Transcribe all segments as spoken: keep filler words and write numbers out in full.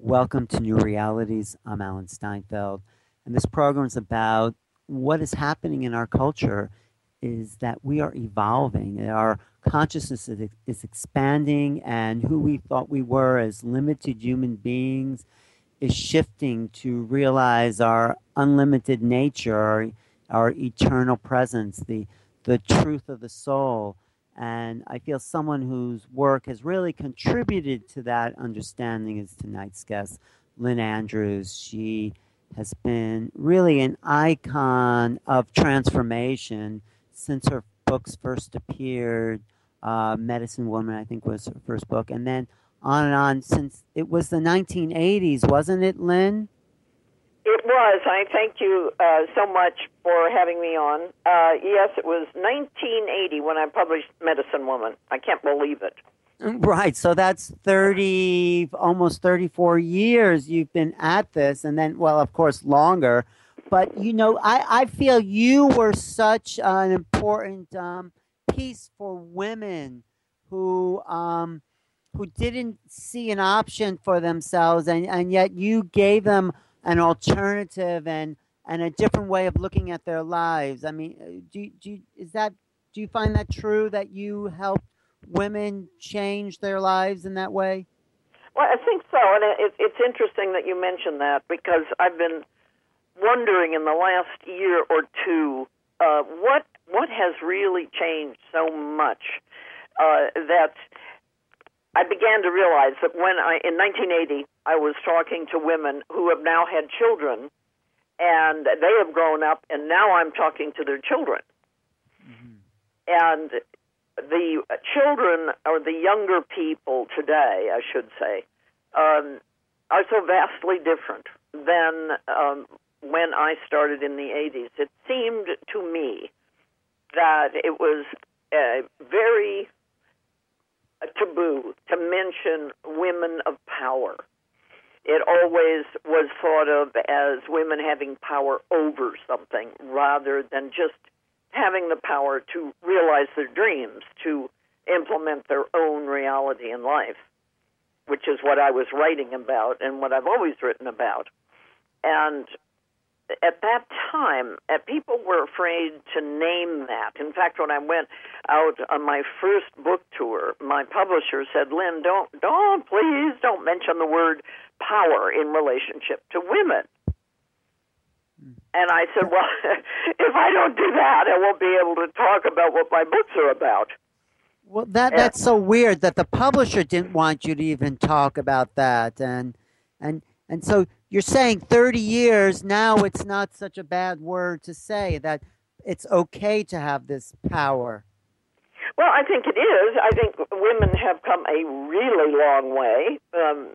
Welcome to New Realities. I'm Alan Steinfeld, and this program is about what is happening in our culture is that we are evolving. Our consciousness is, is expanding, and who we thought we were as limited human beings is shifting to realize our unlimited nature, our, our eternal presence, the, the truth of the soul. And I feel someone whose work has really contributed to that understanding is tonight's guest, Lynn Andrews. She has been really an icon of transformation since her books first appeared. Uh, Medicine Woman, I think, was her first book. And then on and on since it was the nineteen eighties, wasn't it, Lynn? It was. I thank you uh, so much for having me on. Uh, yes, it was nineteen eighty when I published Medicine Woman. I can't believe it. Right. So that's thirty, almost thirty-four years you've been at this. And then, well, of course, longer. But, you know, I, I feel you were such an important um, piece for women who um, who didn't see an option for themselves, and, and yet you gave them an alternative and, and a different way of looking at their lives. I mean, do, do is that do you find that true that you helped women change their lives in that way? Well, I think so, and it, it's interesting that you mentioned that because I've been wondering in the last year or two uh, what what has really changed so much uh, that I began to realize that when I in nineteen eighty I was talking to women who have now had children, and they have grown up, and now I'm talking to their children, mm-hmm. and the children or the younger people today, I should say, um, are so vastly different than um, when I started in the eighties. It seemed to me that it was uh, very taboo to mention women of power. It always was thought of as women having power over something rather than just having the power to realize their dreams, to implement their own reality in life, which is what I was writing about and what I've always written about. And at that time, uh, people were afraid to name that. In fact, when I went out on my first book tour, my publisher said, Lynn, don't, don't, please don't mention the word power in relationship to women. And I said, well, if I don't do that, I won't be able to talk about what my books are about. Well, that and, that's so weird that the publisher didn't want you to even talk about that. And, and, and so you're saying thirty years, now it's not such a bad word to say, that it's okay to have this power. Well, I think it is. I think women have come a really long way. Um,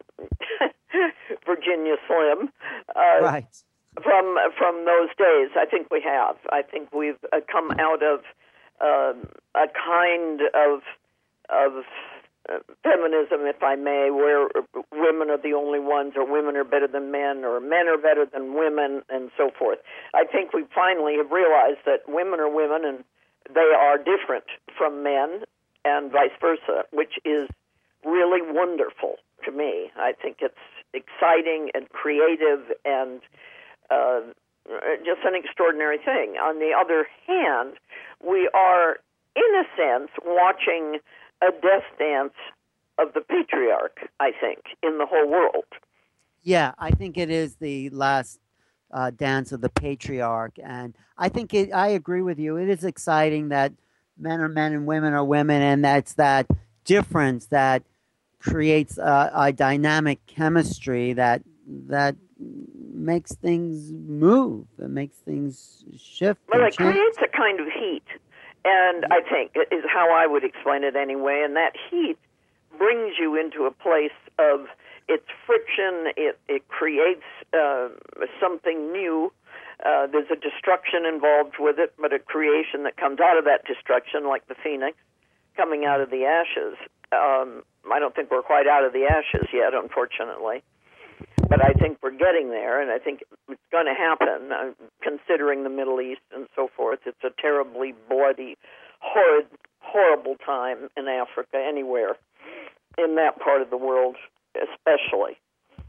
Virginia Slim. Uh, right. From from those days, I think we have. I think we've uh, come out of um, a kind of of uh, feminism, if I may, where women are the only ones, or women are better than men, or men are better than women, and so forth. I think we finally have realized that women are women, and they are different from men, and vice versa, which is really wonderful to me. I think it's exciting and creative and Uh, just an extraordinary thing. On the other hand, we are, in a sense, watching a death dance of the patriarch, I think, in the whole world. Yeah, I think it is the last uh, dance of the patriarch. And I think it, I agree with you. It is exciting that men are men and women are women, and that's that difference that creates a, a dynamic chemistry that that makes things move, that makes things shift. Well, it change. creates a kind of heat, and I think is how I would explain it anyway. And that heat brings you into a place of its friction. It it creates uh, something new. Uh, there's a destruction involved with it, but a creation that comes out of that destruction, like the phoenix coming out of the ashes. Um, I don't think we're quite out of the ashes yet, unfortunately. But I think we're getting there, and I think it's going to happen, uh, considering the Middle East and so forth. It's a terribly bloody, horrid, horrible time in Africa, anywhere, in that part of the world especially.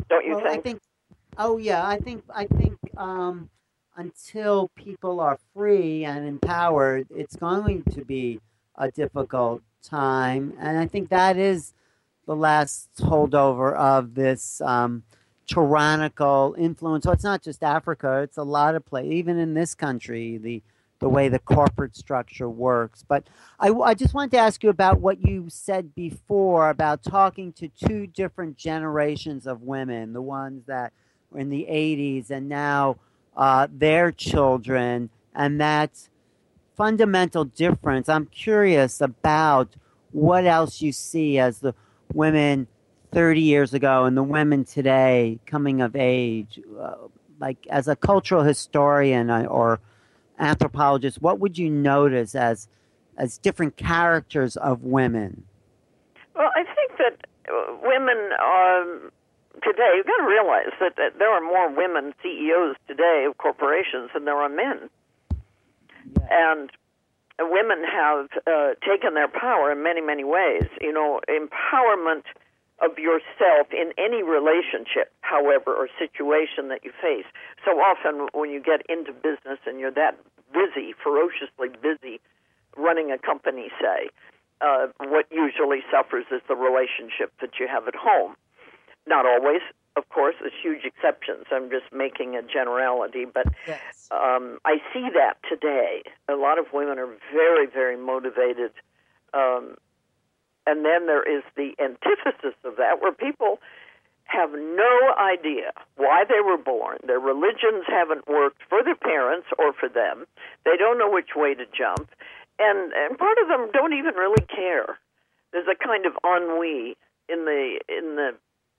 Don't you Well, I think? think, oh yeah, I think, I think um, until people are free and empowered, it's going to be a difficult time, and I think that is the last holdover of this um, tyrannical influence. So it's not just Africa; it's a lot of play, even in this country. The the way the corporate structure works. But I, I just wanted to ask you about what you said before about talking to two different generations of women, the ones that were in the eighties and now uh, their children, and that fundamental difference. I'm curious about what else you see as the women thirty years ago and the women today coming of age. Uh, like, as a cultural historian uh, or anthropologist, what would you notice as as different characters of women? Well, I think that uh, women um, today, you've got to realize that, that there are more women C E Os today of corporations than there are men. Yeah. And women have uh, taken their power in many, many ways. You know, empowerment of yourself in any relationship, however, or situation that you face. So often when you get into business and you're that busy, ferociously busy, running a company, say, uh, what usually suffers is the relationship that you have at home. Not always, of course, there's huge exceptions. I'm just making a generality, but Yes. um, I see that today. A lot of women are very, very motivated. Um, and then there is the antithesis of that, where people have no idea why they were born. Their religions haven't worked for their parents or for them. They don't know which way to jump. And, and part of them don't even really care. There's a kind of ennui in the in the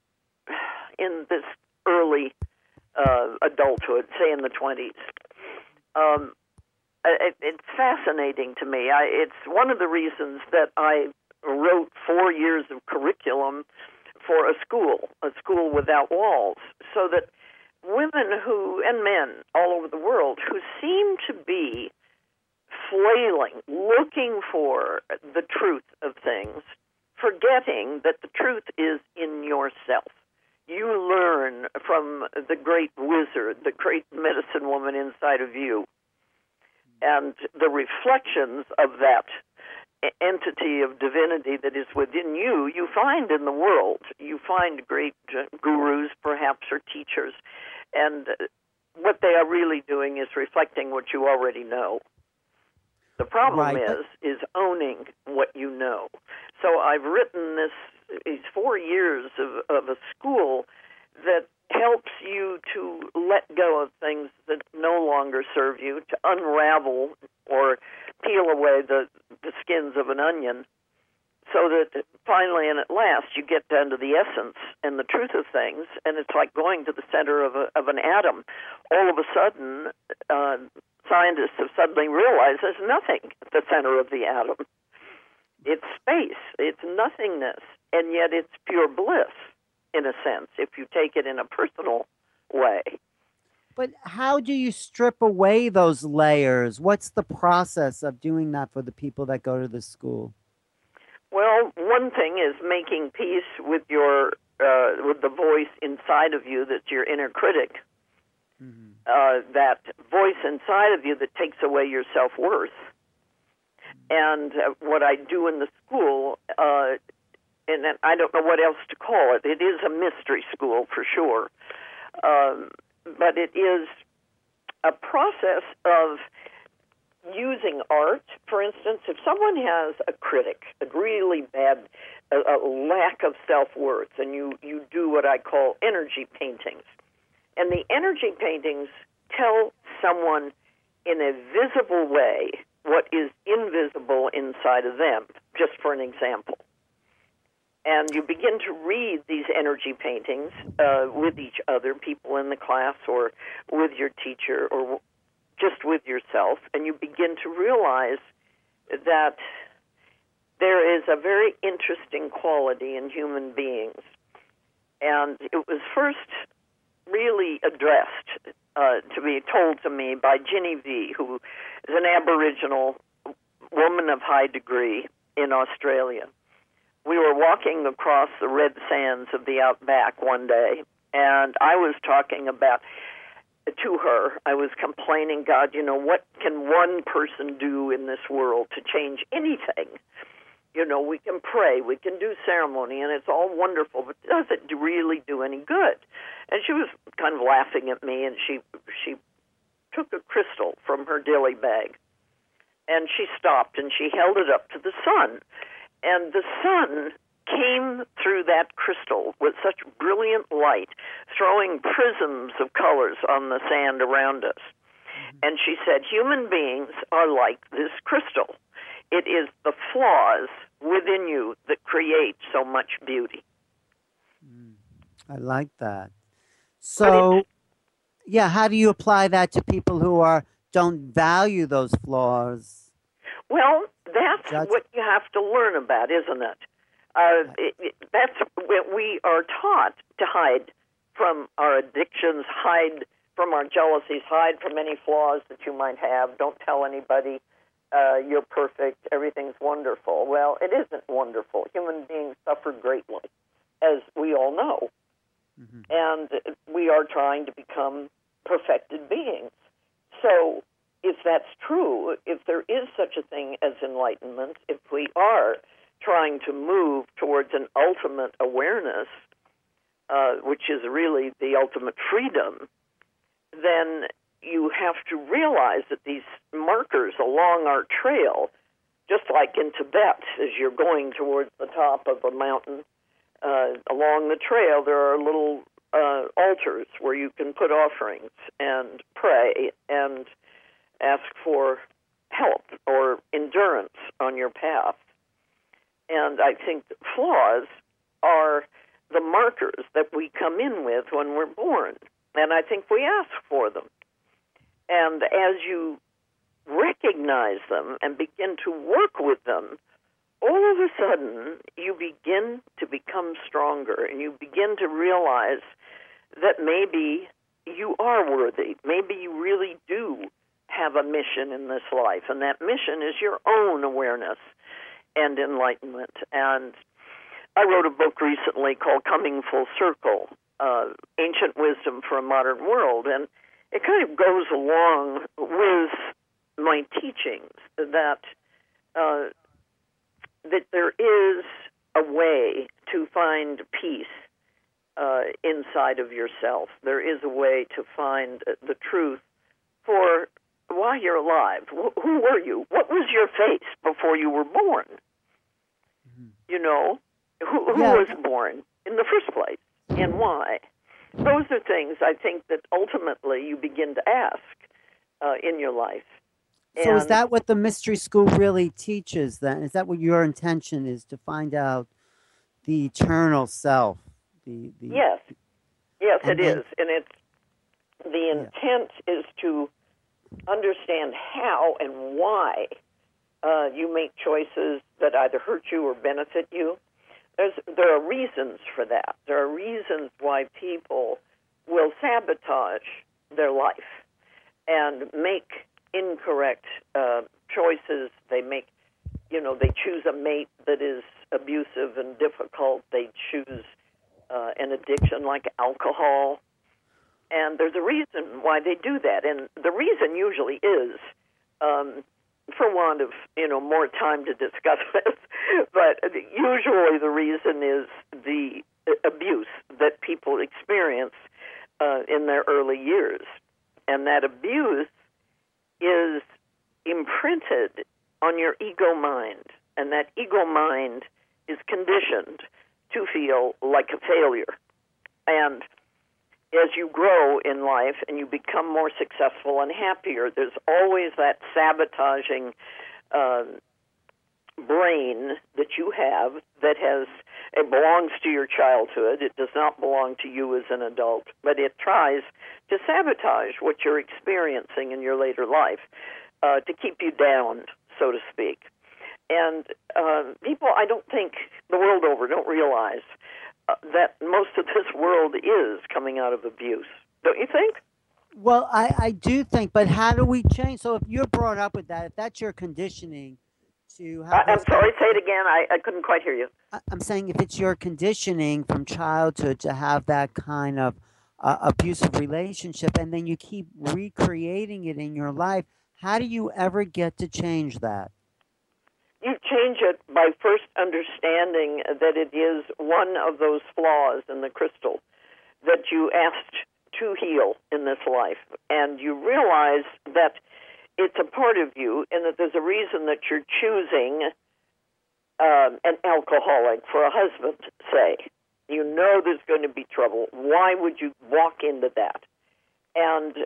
in this early uh, adulthood, say in the twenties. Um, it, it's fascinating to me. I, it's one of the reasons that I wrote four years of curriculum for a school, a school without walls, so that women who, and men all over the world, who seem to be flailing, looking for the truth of things, forgetting that the truth is in yourself. You learn from the great wizard, the great medicine woman inside of you, and the reflections of that entity of divinity that is within you, you find in the world. You find great uh, gurus, perhaps, or teachers, and uh, what they are really doing is reflecting what you already know. The problem Right. But is is owning what you know. So I've written this these four years of, of a school that helps you to let go of things that no longer serve you, to unravel or peel away the, the skins of an onion, so that finally and at last you get down to the essence and the truth of things, and it's like going to the center of, a, of an atom. All of a sudden, uh, scientists have suddenly realized there's nothing at the center of the atom. It's space. It's nothingness, and yet it's pure bliss, in a sense, if you take it in a personal way. but how do you strip away those layers? What's the process of doing that for the people that go to the school? Well, one thing is making peace with your uh, with the voice inside of you that's your inner critic. Mm-hmm. Uh, that voice inside of you that takes away your self-worth. And uh, what I do in the school, uh, and I don't know what else to call it. It is a mystery school for sure, um, but it is a process of using art. For instance, if someone has a critic, a really bad, a, a lack of self-worth, and you, you do what I call energy paintings. And the energy paintings tell someone in a visible way what is invisible inside of them, just for an example. And you begin to read these energy paintings uh, with each other, people in the class or with your teacher or just with yourself, and you begin to realize that there is a very interesting quality in human beings. And it was first really addressed uh, to be told to me by Ginny V, who is an Aboriginal woman of high degree in Australia. We were walking across the red sands of the outback one day, And I was talking about, to her, I was complaining, God, you know, what can one person do in this world to change anything? You know, we can pray, we can do ceremony, and it's all wonderful, but does it really do any good? And she was kind of laughing at me, and she she took a crystal from her dilly bag, and she stopped, and she held it up to the sun. And the sun came through that crystal with such brilliant light, throwing prisms of colors on the sand around us. Mm-hmm. And she said, human beings are like this crystal. It is the flaws within you that create so much beauty. I like that. So, yeah, how do you apply that to people who are don't value those flaws? Well, that's Judge- what you have to learn about, isn't it? Uh, it, it? That's what we are taught to hide from our addictions, hide from our jealousies, hide from any flaws that you might have. Don't tell anybody uh, you're perfect, everything's wonderful. Well, it isn't wonderful. Human beings suffer greatly, as we all know. Mm-hmm. And we are trying to become perfected beings. So if that's true, if there is such a thing as enlightenment, if we are trying to move towards an ultimate awareness, uh, which is really the ultimate freedom, then you have to realize that these markers along our trail, just like in Tibet, as you're going towards the top of a mountain, uh, along the trail there are little uh, altars where you can put offerings and pray and ask for help or endurance on your path. And I think flaws are the markers that we come in with when we're born. And I think we ask for them. And as you recognize them and begin to work with them, all of a sudden you begin to become stronger and you begin to realize that maybe you are worthy. Maybe you really do have a mission in this life, and that mission is your own awareness and enlightenment. And I wrote a book recently called Coming Full Circle, uh, Ancient Wisdom for a Modern World, and it kind of goes along with my teachings that uh, that there is a way to find peace uh, inside of yourself. There is a way to find the truth for why you're alive. Who were you? What was your face before you were born? Mm-hmm. You know, who, who yeah. was born in the first place and why? Those are things I think that ultimately you begin to ask uh, in your life. So and is that what the mystery school really teaches then? Is that what your intention is, to find out the eternal self? The, the Yes. Yes, it then, is. And it's the intent yeah. is to understand how and why uh, you make choices that either hurt you or benefit you. There's, there are reasons for that. There are reasons why people will sabotage their life and make incorrect uh, choices. They make, you know, they choose a mate that is abusive and difficult. They choose uh, an addiction like alcohol. And there's a reason why they do that. And the reason usually is, um, for want of, you know, more time to discuss this, but usually the reason is the abuse that people experience uh, in their early years. And that abuse is imprinted on your ego mind. And that ego mind is conditioned to feel like a failure. And as you grow in life and you become more successful and happier, there's always that sabotaging uh, brain that you have that has, it belongs to your childhood. It does not belong to you as an adult, but it tries to sabotage what you're experiencing in your later life uh, to keep you down, so to speak. And uh, people, I don't think, the world over, don't realize Uh, that most of this world is coming out of abuse. Don't you think? Well, I, I do think, but how do we change? So if you're brought up with that, if that's your conditioning to I, have I'm those kind sorry, of say it again. I, I couldn't quite hear you. I- I'm saying if it's your conditioning from childhood to have that kind of uh, abusive relationship and then you keep recreating it in your life, how do you ever get to change that? You change it by first understanding that it is one of those flaws in the crystal that you asked to heal in this life. And you realize that it's a part of you and that there's a reason that you're choosing um, an alcoholic for a husband, say. You know there's going to be trouble. Why would you walk into that? And,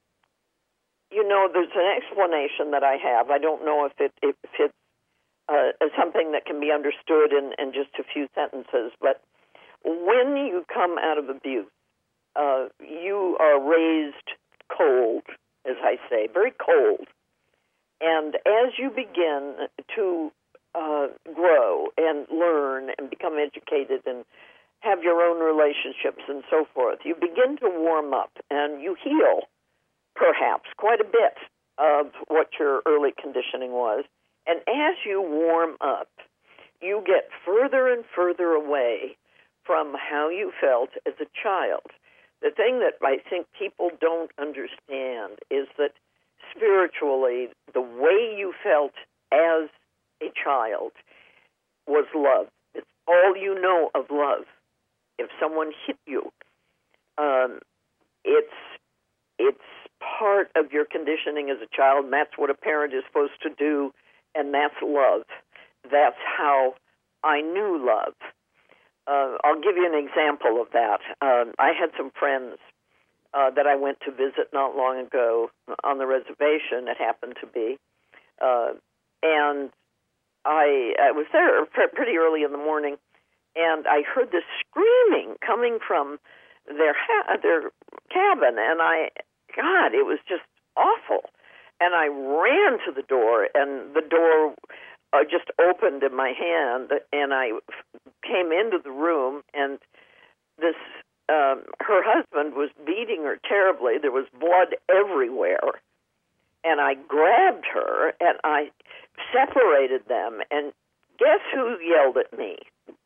you know, there's an explanation that I have. I don't know if it if it's uh, something that can be understood in, in just a few sentences, but when you come out of abuse, uh, you are raised cold, as I say, very cold. And as you begin to uh, grow and learn and become educated and have your own relationships and so forth, you begin to warm up and you heal, perhaps, quite a bit of what your early conditioning was. And as you warm up, you get further and further away from how you felt as a child. The thing that I think people don't understand is that spiritually, the way you felt as a child was love. It's all you know of love. If someone hit you, um, it's it's part of your conditioning as a child, and that's what a parent is supposed to do, and that's love. That's how I knew love. Uh, I'll give you an example of that. Um, I had some friends uh, that I went to visit not long ago on the reservation, it happened to be, uh, and I, I was there pretty early in the morning, and I heard this screaming coming from their ha- their cabin, and I, God, it was just awful. And I ran to the door, and the door uh, just opened in my hand, and I came into the room, and this um, her husband was beating her terribly. There was blood everywhere, and I grabbed her, and I separated them, and guess who yelled at me?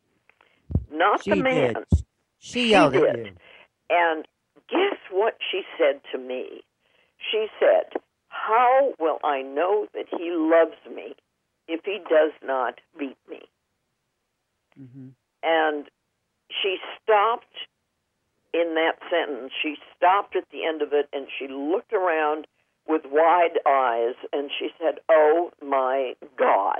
Not the She man. did. She She yelled at did. you. And guess what she said to me? She said, "How will I know that he loves me if he does not beat me?" Mm-hmm. And she stopped in that sentence. She stopped at the end of it, and she looked around with wide eyes, and she said, "Oh, my God.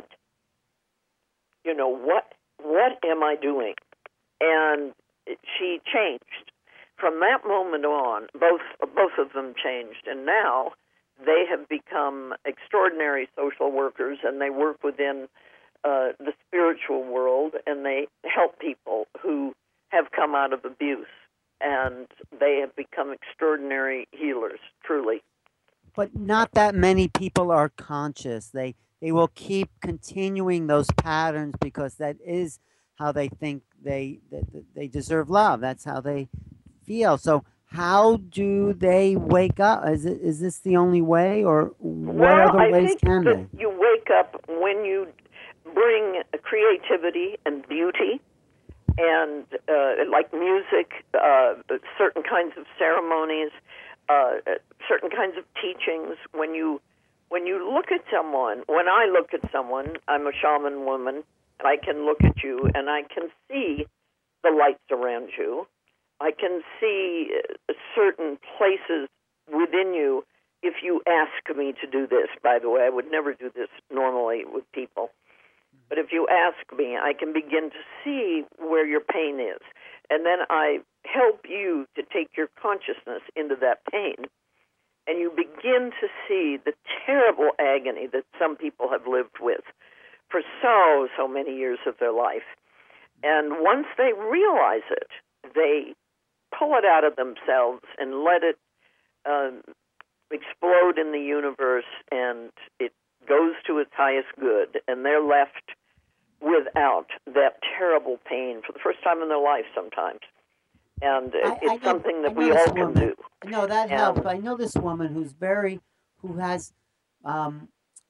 You know, what, what am I doing?" And she changed. From that moment on, both both of them changed, and now they have become extraordinary social workers, and they work within uh, the spiritual world, and they help people who have come out of abuse, and they have become extraordinary healers, truly. But not that many people are conscious. They they will keep continuing those patterns because that is how they think they they, they deserve love. That's how they feel. So how do they wake up? Is it is this the only way, or what Well, other I ways think can that they? you wake up when you bring creativity and beauty and uh, like music, uh, certain kinds of ceremonies, uh, certain kinds of teachings. When you when you look at someone, when I look at someone, I'm a shaman woman. I can look at you and I can see the lights around you. I can see certain places within you. If you ask me to do this, by the way, I would never do this normally with people. But if you ask me, I can begin to see where your pain is. And then I help you to take your consciousness into that pain. And you begin to see the terrible agony that some people have lived with for so, so many years of their life. And once they realize it, they pull it out of themselves and let it um, explode in the universe, and it goes to its highest good, and they're left without that terrible pain for the first time in their life sometimes. And I, I it's know, something I that know we this all can woman. do. No, that helps. And I know this woman who's very, who has, um,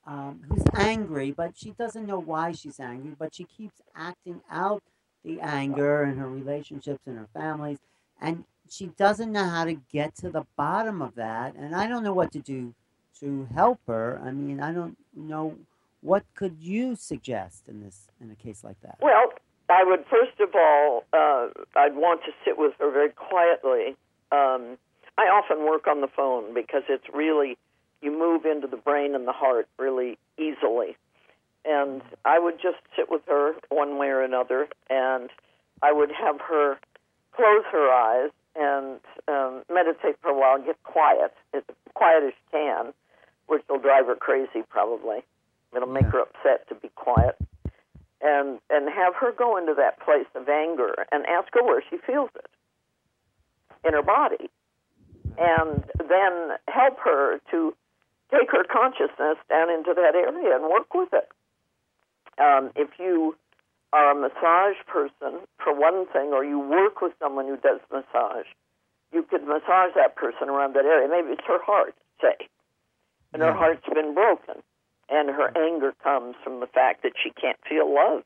um, who's angry, but she doesn't know why she's angry, but she keeps acting out the anger in her relationships and her families, and she doesn't know how to get to the bottom of that. And I don't know what to do to help her. I mean, I don't know what could you suggest in this in a case like that. Well, I would first of all, uh, I'd want to sit with her very quietly. Um, I often work on the phone because it's really, you move into the brain and the heart really easily. And I would just sit with her one way or another, and I would have her close her eyes and um, meditate for a while, get quiet, as quiet as she can, which will drive her crazy probably. It'll make Yeah. her upset to be quiet. And and have her go into that place of anger and ask her where she feels it in her body. And then help her to take her consciousness down into that area and work with it. Um, if you are a massage person, for one thing, or you work with someone who does massage, you could massage that person around that area. Maybe it's her heart, say, and her Yeah. heart's been broken, and her anger comes from the fact that she can't feel love,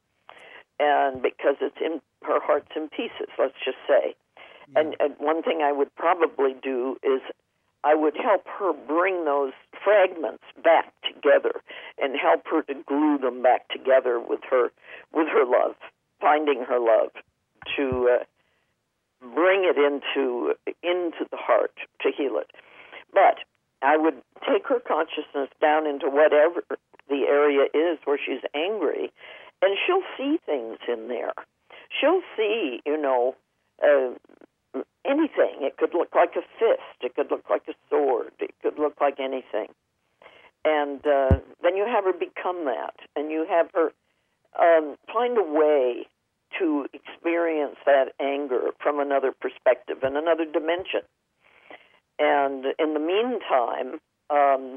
and because it's in her heart's in pieces, let's just say. And, and one thing I would probably do is I would help her bring those fragments back together and help her to glue them back together with her with her love, finding her love, to uh, bring it into into the heart to heal it. But I would take her consciousness down into whatever the area is where she's angry, and she'll see things in there. She'll see, you know, uh, anything. It could look like a fist. It could look like a sword. It could look like anything. And uh, then you have her become that, and you have her um, find a way to experience that anger from another perspective and another dimension. And in the meantime, um,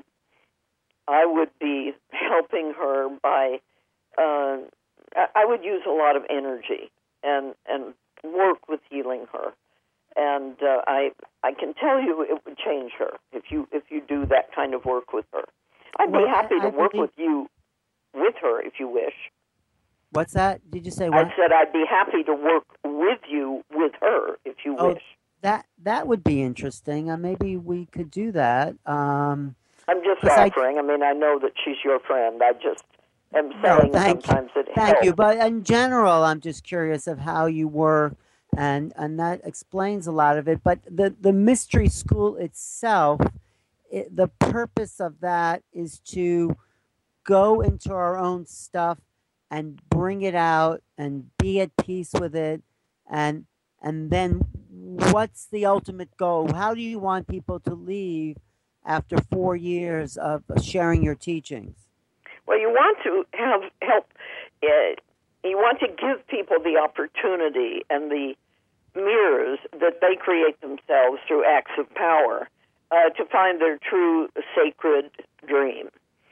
I would be helping her by, uh, I would use a lot of energy and, and work with healing her. And uh, I I can tell you it would change her if you if you do that kind of work with her. I'd Well, be happy I, to I work believe, with you with her if you wish. what's that? Did you say I what? said I'd be happy to work with you with her if you Oh, wish. that that would be interesting. Uh, maybe we could do that. Um, I'm just because I offering. I mean, I know that she's your friend. I just am no, saying thank you, sometimes it thank you. helps. But in general, I'm just curious of how you work, and and that explains a lot of it. But the the mystery school itself, it, the purpose of that is to go into our own stuff and bring it out and be at peace with it, and and then what's the ultimate goal? How do you want people to leave after four years of sharing your teachings? Well, you want to have help. Uh, you want to give people the opportunity and the mirrors that they create themselves through acts of power uh, to find their true sacred dream.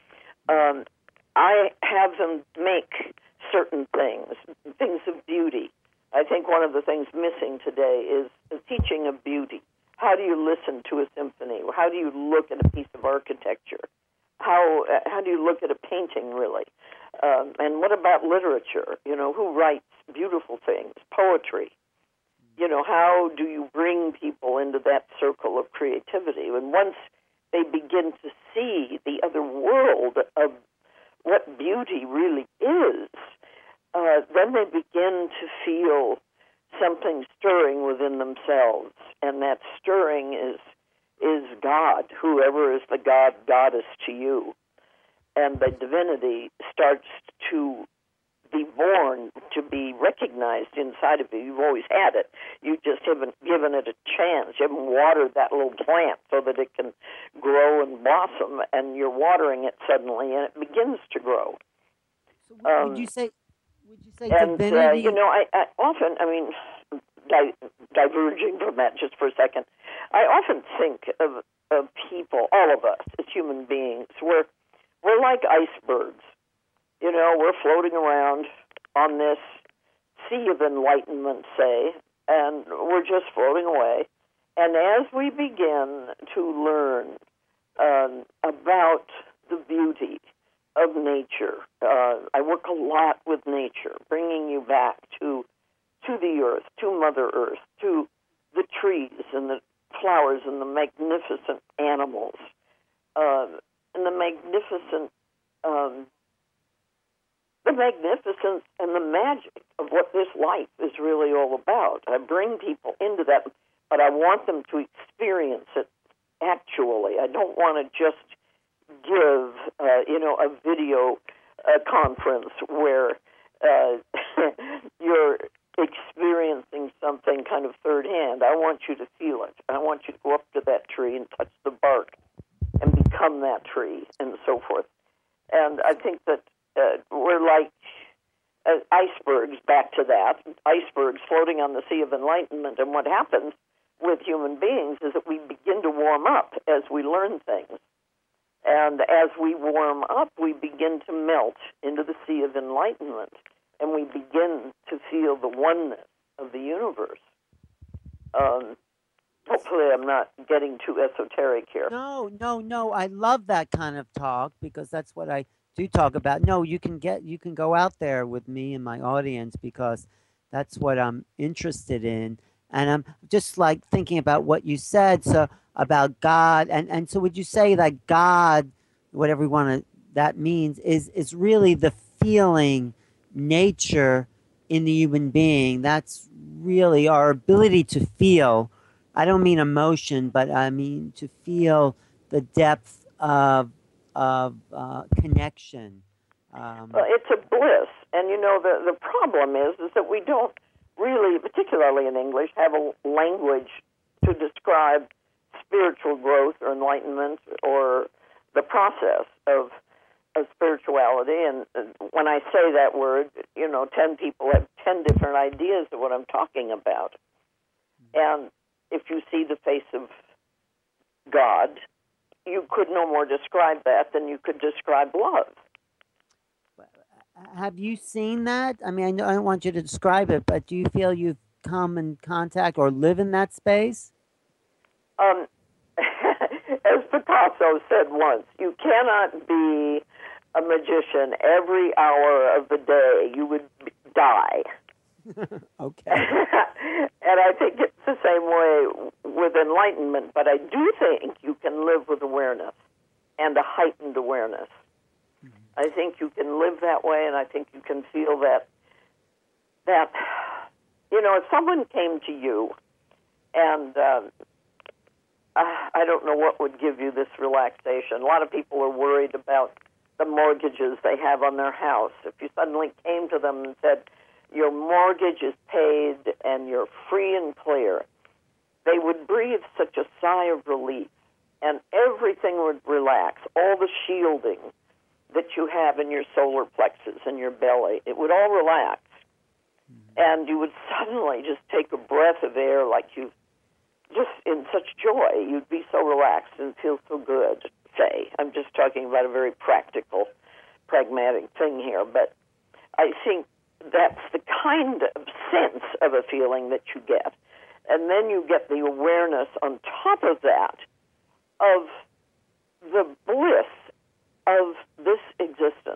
Um, I have them make certain things, things of beauty. I think one of the things missing today is the teaching of beauty. How do you listen to a symphony? How do you look at a piece of architecture? How uh, how do you look at a painting, really? Um, and what about literature? You know, who writes beautiful things? Poetry. You know, how do you bring people into that circle of creativity? And once they begin to see the other world of what beauty really is, uh, then they begin to feel something stirring within themselves, and that stirring is is God, whoever is the God, goddess to you. And the divinity starts to be born, to be recognized inside of you. You've always had it. You just haven't given it a chance. You haven't watered that little plant so that it can grow and blossom, and you're watering it suddenly, and it begins to grow. So w- would Um, you say would you say and, uh, you divinity? know, I, I often, I mean, di- diverging from that just for a second, I often think of, of people, all of us as human beings, we're, we're like icebergs. You know, we're floating around on this sea of enlightenment, say, and we're just floating away. And as we begin to learn um, about the beauty of nature. Uh, I work a lot with nature, bringing you back to to the earth, to Mother Earth, to the trees and the flowers and the magnificent animals, uh, and the magnificent, um, the magnificence and the magic of what this life is really all about. I bring people into that, but I want them to experience it actually. I don't want to just give, uh, you know, a video uh, conference where uh, you're experiencing something kind of third hand. I want you to feel it. I want you to go up to that tree and touch the bark and become that tree and so forth. And I think that uh, we're like uh, icebergs, back to that, icebergs floating on the sea of enlightenment. And what happens with human beings is that we begin to warm up as we learn things. And as we warm up, we begin to melt into the sea of enlightenment, and we begin to feel the oneness of the universe. Um, hopefully I'm not getting too esoteric here. No, no, no. I love that kind of talk because that's what I do talk about. No, you can get you can go out there with me and my audience because that's what I'm interested in. And I'm just like thinking about what you said so about God. And, and so would you say that God, whatever we want to that means, is is really the feeling nature in the human being? That's really our ability to feel. I don't mean emotion, but I mean to feel the depth of of uh, connection. Um, Well, it's a bliss, and you know the the problem is is that we don't really, particularly in English, have a language to describe spiritual growth or enlightenment or the process of of spirituality. And when I say that word, you know, ten people have ten different ideas of what I'm talking about. And if you see the face of God, you could no more describe that than you could describe love. Have you seen that? I mean, I, know, I don't want you to describe it, but do you feel you've come in contact or live in that space? Um, as Picasso said once, you cannot be a magician every hour of the day. You would die. Okay. And I think it's the same way with enlightenment, but I do think you can live with awareness and a heightened awareness. I think you can live that way, and I think you can feel that, that you know, if someone came to you, and uh, I don't know what would give you this relaxation. A lot of people are worried about the mortgages they have on their house. If you suddenly came to them and said, your mortgage is paid and you're free and clear, they would breathe such a sigh of relief, and everything would relax. All the shielding that you have in your solar plexus and your belly, it would all relax. Mm-hmm. And you would suddenly just take a breath of air like you just in such joy. You'd be so relaxed and feel so good, say. I'm just talking about a very practical, pragmatic thing here, but I think that's the kind of sense of a feeling that you get. And then you get the awareness on top of that of the bliss of this existence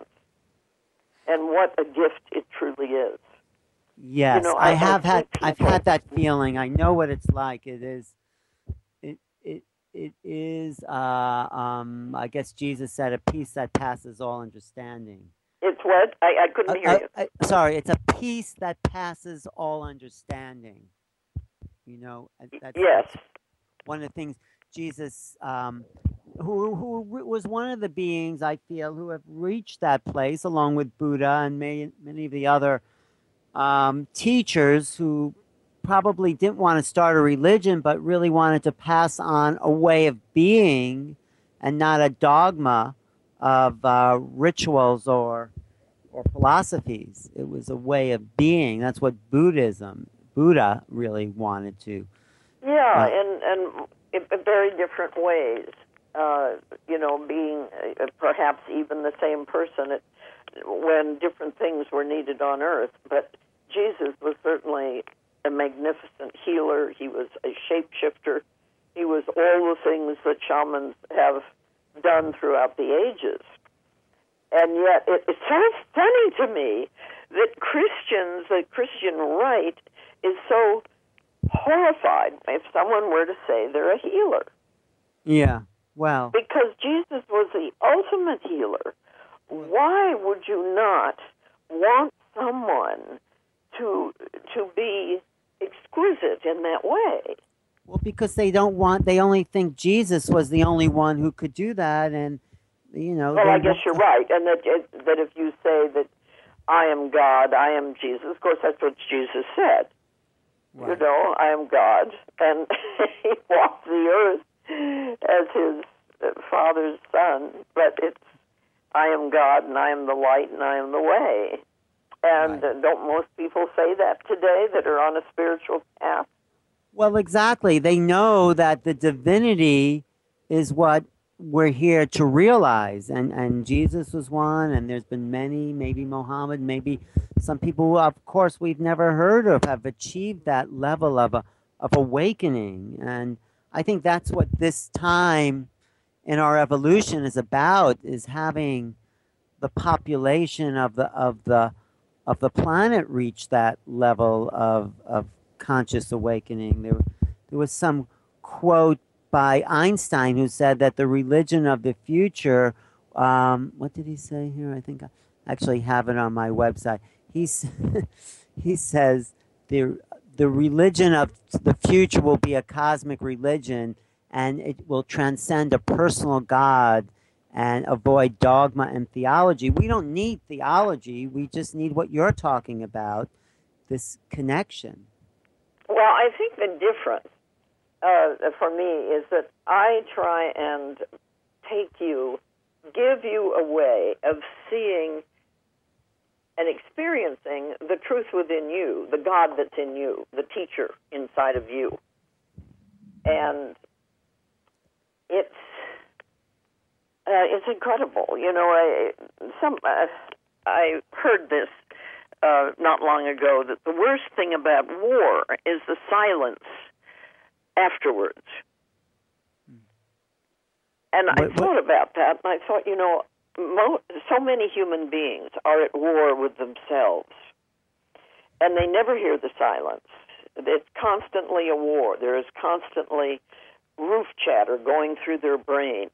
and what a gift it truly is. Yes, you know, I, I, have I had. people, I've had that feeling. I know what it's like. It is. It. It. It is. Uh, um. I guess Jesus said, "A peace that passes all understanding." It's what I, I couldn't Uh, hear uh, you. uh, sorry, it's a peace that passes all understanding. You know, that's, yes. that's one of the things Jesus, um, who who was one of the beings I feel who have reached that place, along with Buddha and many many of the other um, teachers who probably didn't want to start a religion, but really wanted to pass on a way of being and not a dogma of uh, rituals or or philosophies. It was a way of being. That's what Buddhism, Buddha really wanted to. Yeah, Uh, and, and in very different ways. Uh, you know, being uh, perhaps even the same person at, when different things were needed on earth. But Jesus was certainly a magnificent healer. He was a shapeshifter. He was all the things that shamans have done throughout the ages. And yet, it, it's so funny to me that Christians, the Christian right, is so horrified if someone were to say they're a healer. Yeah, well. Because Jesus was the ultimate healer. Why would you not want someone to to be exquisite in that way? Well, because they don't want, they only think Jesus was the only one who could do that, and, you know. Well, they I guess want- you're right, and that that if you say that I am God, I am Jesus, of course that's what Jesus said. Right. You know, I am God, and he walked the earth as his Father's son, but it's I am God, and I am the light, and I am the way. And Right. uh, don't most people say that today that are on a spiritual path? Well, exactly. They know that the divinity is what we're here to realize. And, and Jesus was one, and there's been many, maybe Mohammed, maybe some people who, of course, we've never heard of have achieved that level of, a, of awakening. And I think that's what this time in our evolution is about, is having the population of the, of the, of the planet reach that level of, of conscious awakening. There, there was some quote by Einstein who said that the religion of the future, um, what did he say here? I think I actually have it on my website. He's, he says the, the religion of the future will be a cosmic religion, and it will transcend a personal God and avoid dogma and theology. We don't need theology. We just need what you're talking about, this connection. Well, I think the difference uh, for me is that I try and take you, give you a way of seeing and experiencing the truth within you, the God that's in you, the teacher inside of you. And it's uh, it's incredible. You know, I some uh, I heard this uh, not long ago that the worst thing about war is the silence afterwards. And I What- what- thought about that, and I thought, you know, mo- so many human beings are at war with themselves, and they never hear the silence. It's constantly a war. There is constantly roof chatter going through their brain,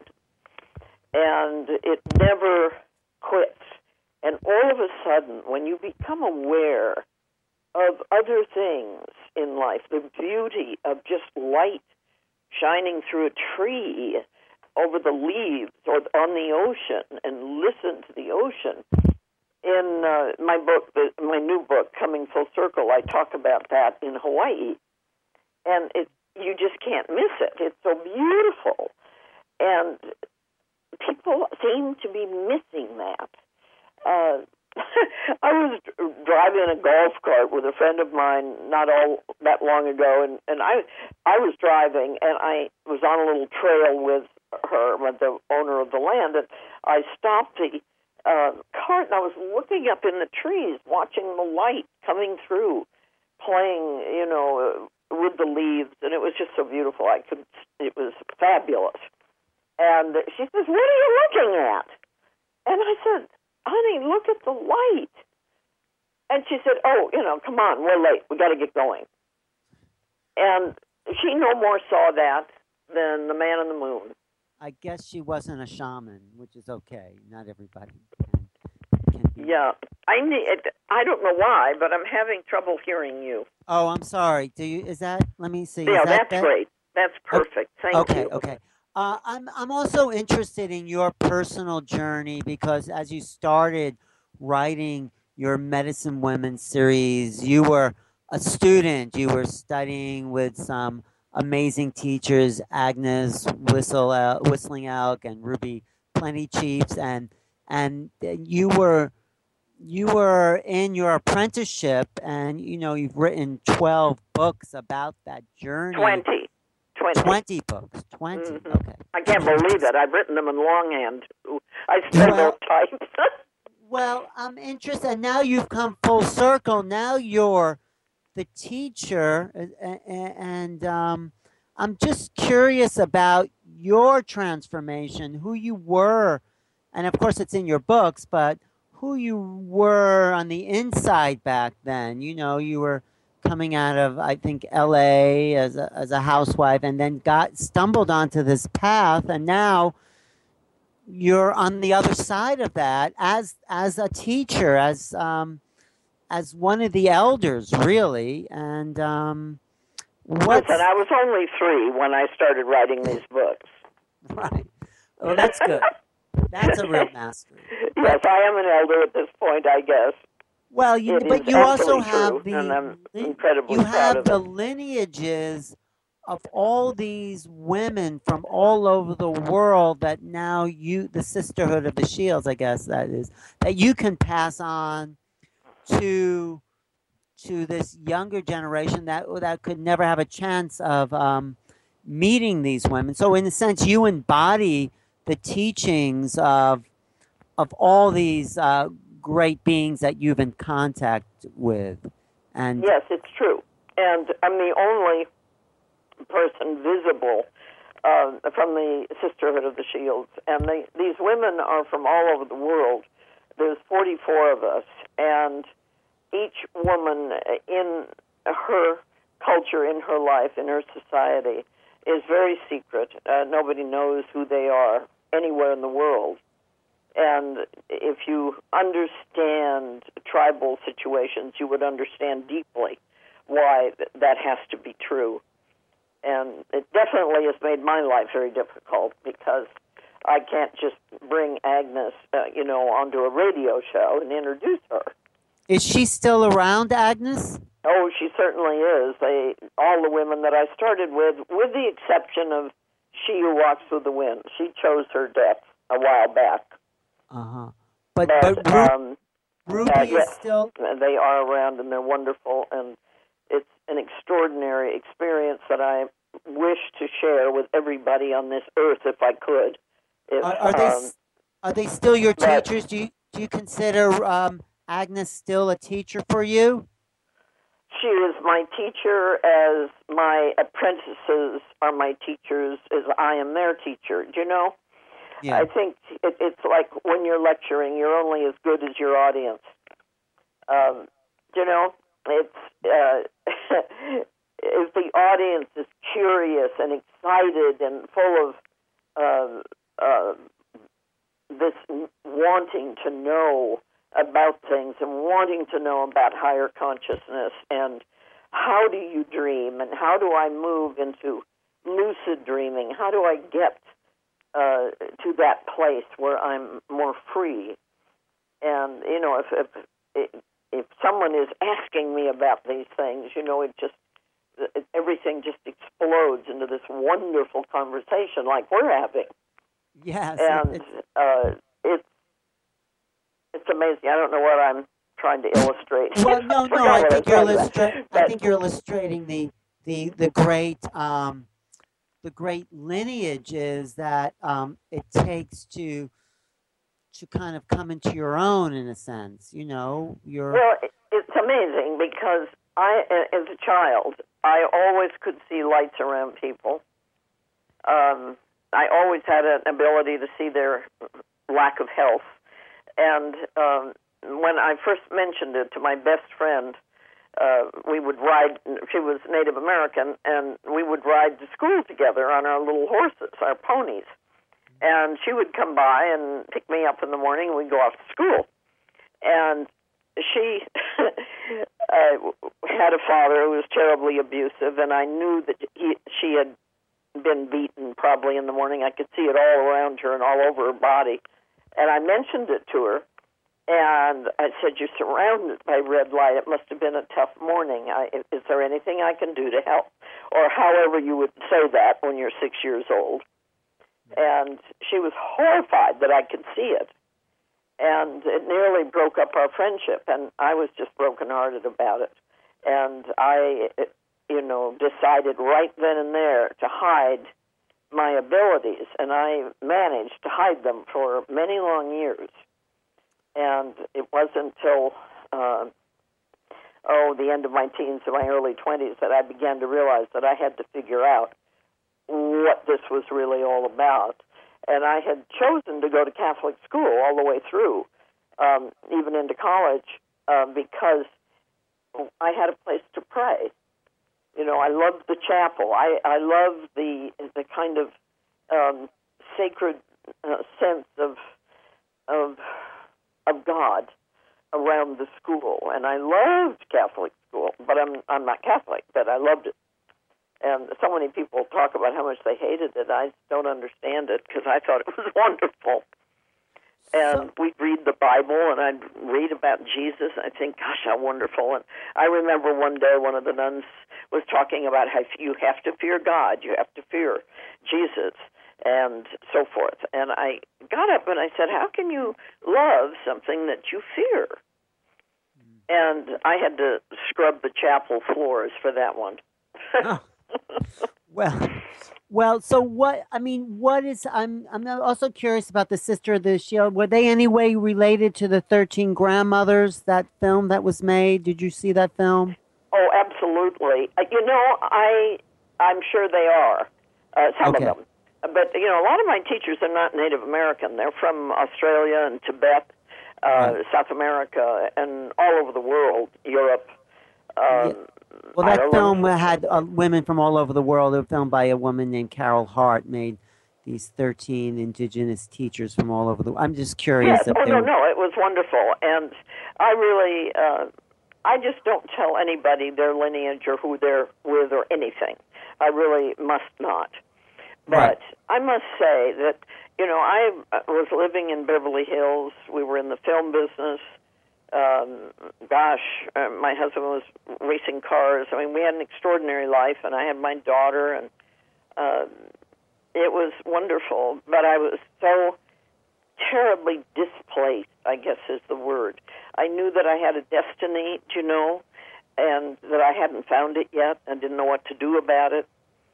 and it never quits. And all of a sudden, when you become aware of other things in life, the beauty of just light shining through a tree over the leaves or on the ocean, and listen to the ocean. In uh, my book, the, my new book, Coming Full Circle, I talk about that in Hawaii. And it, you just can't miss it. It's so beautiful. And people seem to be missing that. Uh, I was driving a golf cart with a friend of mine not all that long ago, and, and I I was driving, and I was on a little trail with her, with the owner of the land, and I stopped the uh, cart, and I was looking up in the trees, watching the light coming through, playing, you know, uh, with the leaves, and it was just so beautiful. I could, it was fabulous. And she says, "What are you looking at?" And I said, "Honey, look at the light." And she said, "Oh, you know, come on, we're late. We got to get going." And she no more saw that than the man on the moon. I guess she wasn't a shaman, which is okay. Not everybody can, can be. Yeah, I need. I don't know why, but I'm having trouble hearing you. Oh, I'm sorry. Do you? Is that? Let me see. Yeah, is that that's bet- great. That's perfect. Thank okay, you. okay. Uh, I'm I'm also interested in your personal journey, because as you started writing your Medicine Women series, you were a student. You were studying with some amazing teachers, Agnes Whistle, uh, Whistling Elk and Ruby Plenty Chiefs, and and you were you were in your apprenticeship, and you know you've written twelve books about that journey. Twenty. Twenty. Twenty books. Twenty. Mhm. Okay. I can't believe it. I've written them in longhand. I still Well- don't type. Well, I'm interested. And now you've come full circle. Now you're the teacher, a- a- a- and um, I'm just curious about your transformation, who you were and of course it's in your books, but who you were on the inside back then. You know, you were coming out of, I think, L A as a, as a housewife, and then got stumbled onto this path, and now you're on the other side of that as as a teacher, as um, as one of the elders, really. And um, Listen, what's I was only three when I started writing these books. right? Well, that's good. That's a real mastery. Yes, But I am an elder at this point, I guess. well, you It is but you also absolutely have true, and the I'm lin- incredibly you proud have of the it. lineages of all these women from all over the world that now you, the Sisterhood of the Shields, I guess that is, that you can pass on to to this younger generation that that could never have a chance of um, meeting these women. So in a sense, you embody the teachings of of all these uh, great beings that you've in contact with. And Yes, it's true. And I'm the only person visible uh, from the Sisterhood of the Shields. And they, these women are from all over the world. There's forty-four of us, and each woman in her culture, in her life, in her society, is very secret. Uh, nobody knows who they are anywhere in the world. And if you understand tribal situations, you would understand deeply why th- that has to be true. And it definitely has made my life very difficult because I can't just bring Agnes, uh, you know, onto a radio show and introduce her. is she still around, Agnes? Oh, she certainly is. They, all the women that I started with, with the exception of She Who Walks With the Wind. She chose her death a while back. Uh huh. But But but Ru- um, Ruby uh, is yes, still. they are around and they're wonderful, and it's an extraordinary experience that I wish to share with everybody on this earth if I could. If, Are, are they um, s- are they still your but teachers? Do you do you consider um, Agnes still a teacher for you? she is my teacher as my apprentices are my teachers as I am their teacher. Do you know? Yeah. I think it, it's like when you're lecturing, you're only as good as your audience. Um, you know, it's uh, if the audience is curious and excited and full of uh, uh, this wanting to know about things and wanting to know about higher consciousness and how do you dream and how do I move into lucid dreaming? How do I get uh, to that place where I'm more free? And you know, if if if someone is asking me about these things, you know, it just it, everything just explodes into this wonderful conversation like we're having, Yes. It, and it's uh, it's it's amazing. I don't know what I'm trying to illustrate. well, no, I no. forgot I what I was think you're talking about. illustra- I But think you're illustrating the the the great um, the great lineages that um, it takes to to kind of come into your own in a sense. You know, you're well, it, it's amazing because I, as a child, I always could see lights around people. Um, I always had an ability to see their lack of health. And um, when I first mentioned it to my best friend, uh, we would ride, she was Native American, and we would ride to school together on our little horses, our ponies. And she would come by and pick me up in the morning, and we'd go off to school. And she uh, had a father who was terribly abusive, and I knew that he, she had been beaten probably in the morning. I could see it all around her and all over her body. And I mentioned it to her, and I said, "You're surrounded by red light. It must have been a tough morning. I, is there anything I can do to help?" Or however you would say that when you're six years old. And she was horrified that I could see it. And it nearly broke up our friendship, and I was just brokenhearted about it. And I, you know, decided right then and there to hide my abilities, and I managed to hide them for many long years. And it wasn't until, uh, oh, the end of my teens and my early twenties that I began to realize that I had to figure out what this was really all about. And I had chosen to go to Catholic school all the way through, um, even into college, uh, because I had a place to pray. You know, I loved the chapel. I, I loved the the kind of um, sacred uh, sense of of of God around the school, and I loved Catholic school. But I'm I'm not Catholic, but I loved it. And so many people talk about how much they hated it. I don't understand it because I thought it was wonderful. And So, we'd read the Bible, and I'd read about Jesus. I think, gosh, how wonderful. And I remember one day one of the nuns was talking about how you have to fear God, you have to fear Jesus, and so forth. And I got up and I said, how can you love something that you fear? And I had to scrub the chapel floors for that one. oh, well, well. So what? I mean, what is? I'm. I'm also curious about the Sister of the Shield. Were they any way related to the Thirteen Grandmothers? That film that was made. Did you see that film? Oh, absolutely. Uh, you know, I I'm sure they are, uh, some of Okay. them. But you know, a lot of my teachers are not Native American. They're from Australia and Tibet, uh, Right. South America, and all over the world, Europe. Yeah. Um, Well, that Ireland. film had uh, women from all over the world. It was filmed by a woman named Carol Hart. Made these thirteen indigenous teachers from all over the. I'm just curious Yes. if Oh they no, were. no, it was wonderful, and I really, uh, I just don't tell anybody their lineage or who they're with or anything. I really must not. Right. But I must say that, you know, I was living in Beverly Hills. We were in the film business. Um, gosh, uh, my husband was racing cars. I mean, we had an extraordinary life, and I had my daughter, and uh, it was wonderful. But I was so terribly displaced, I guess is the word. I knew that I had a destiny, you know, and that I hadn't found it yet and didn't know what to do about it.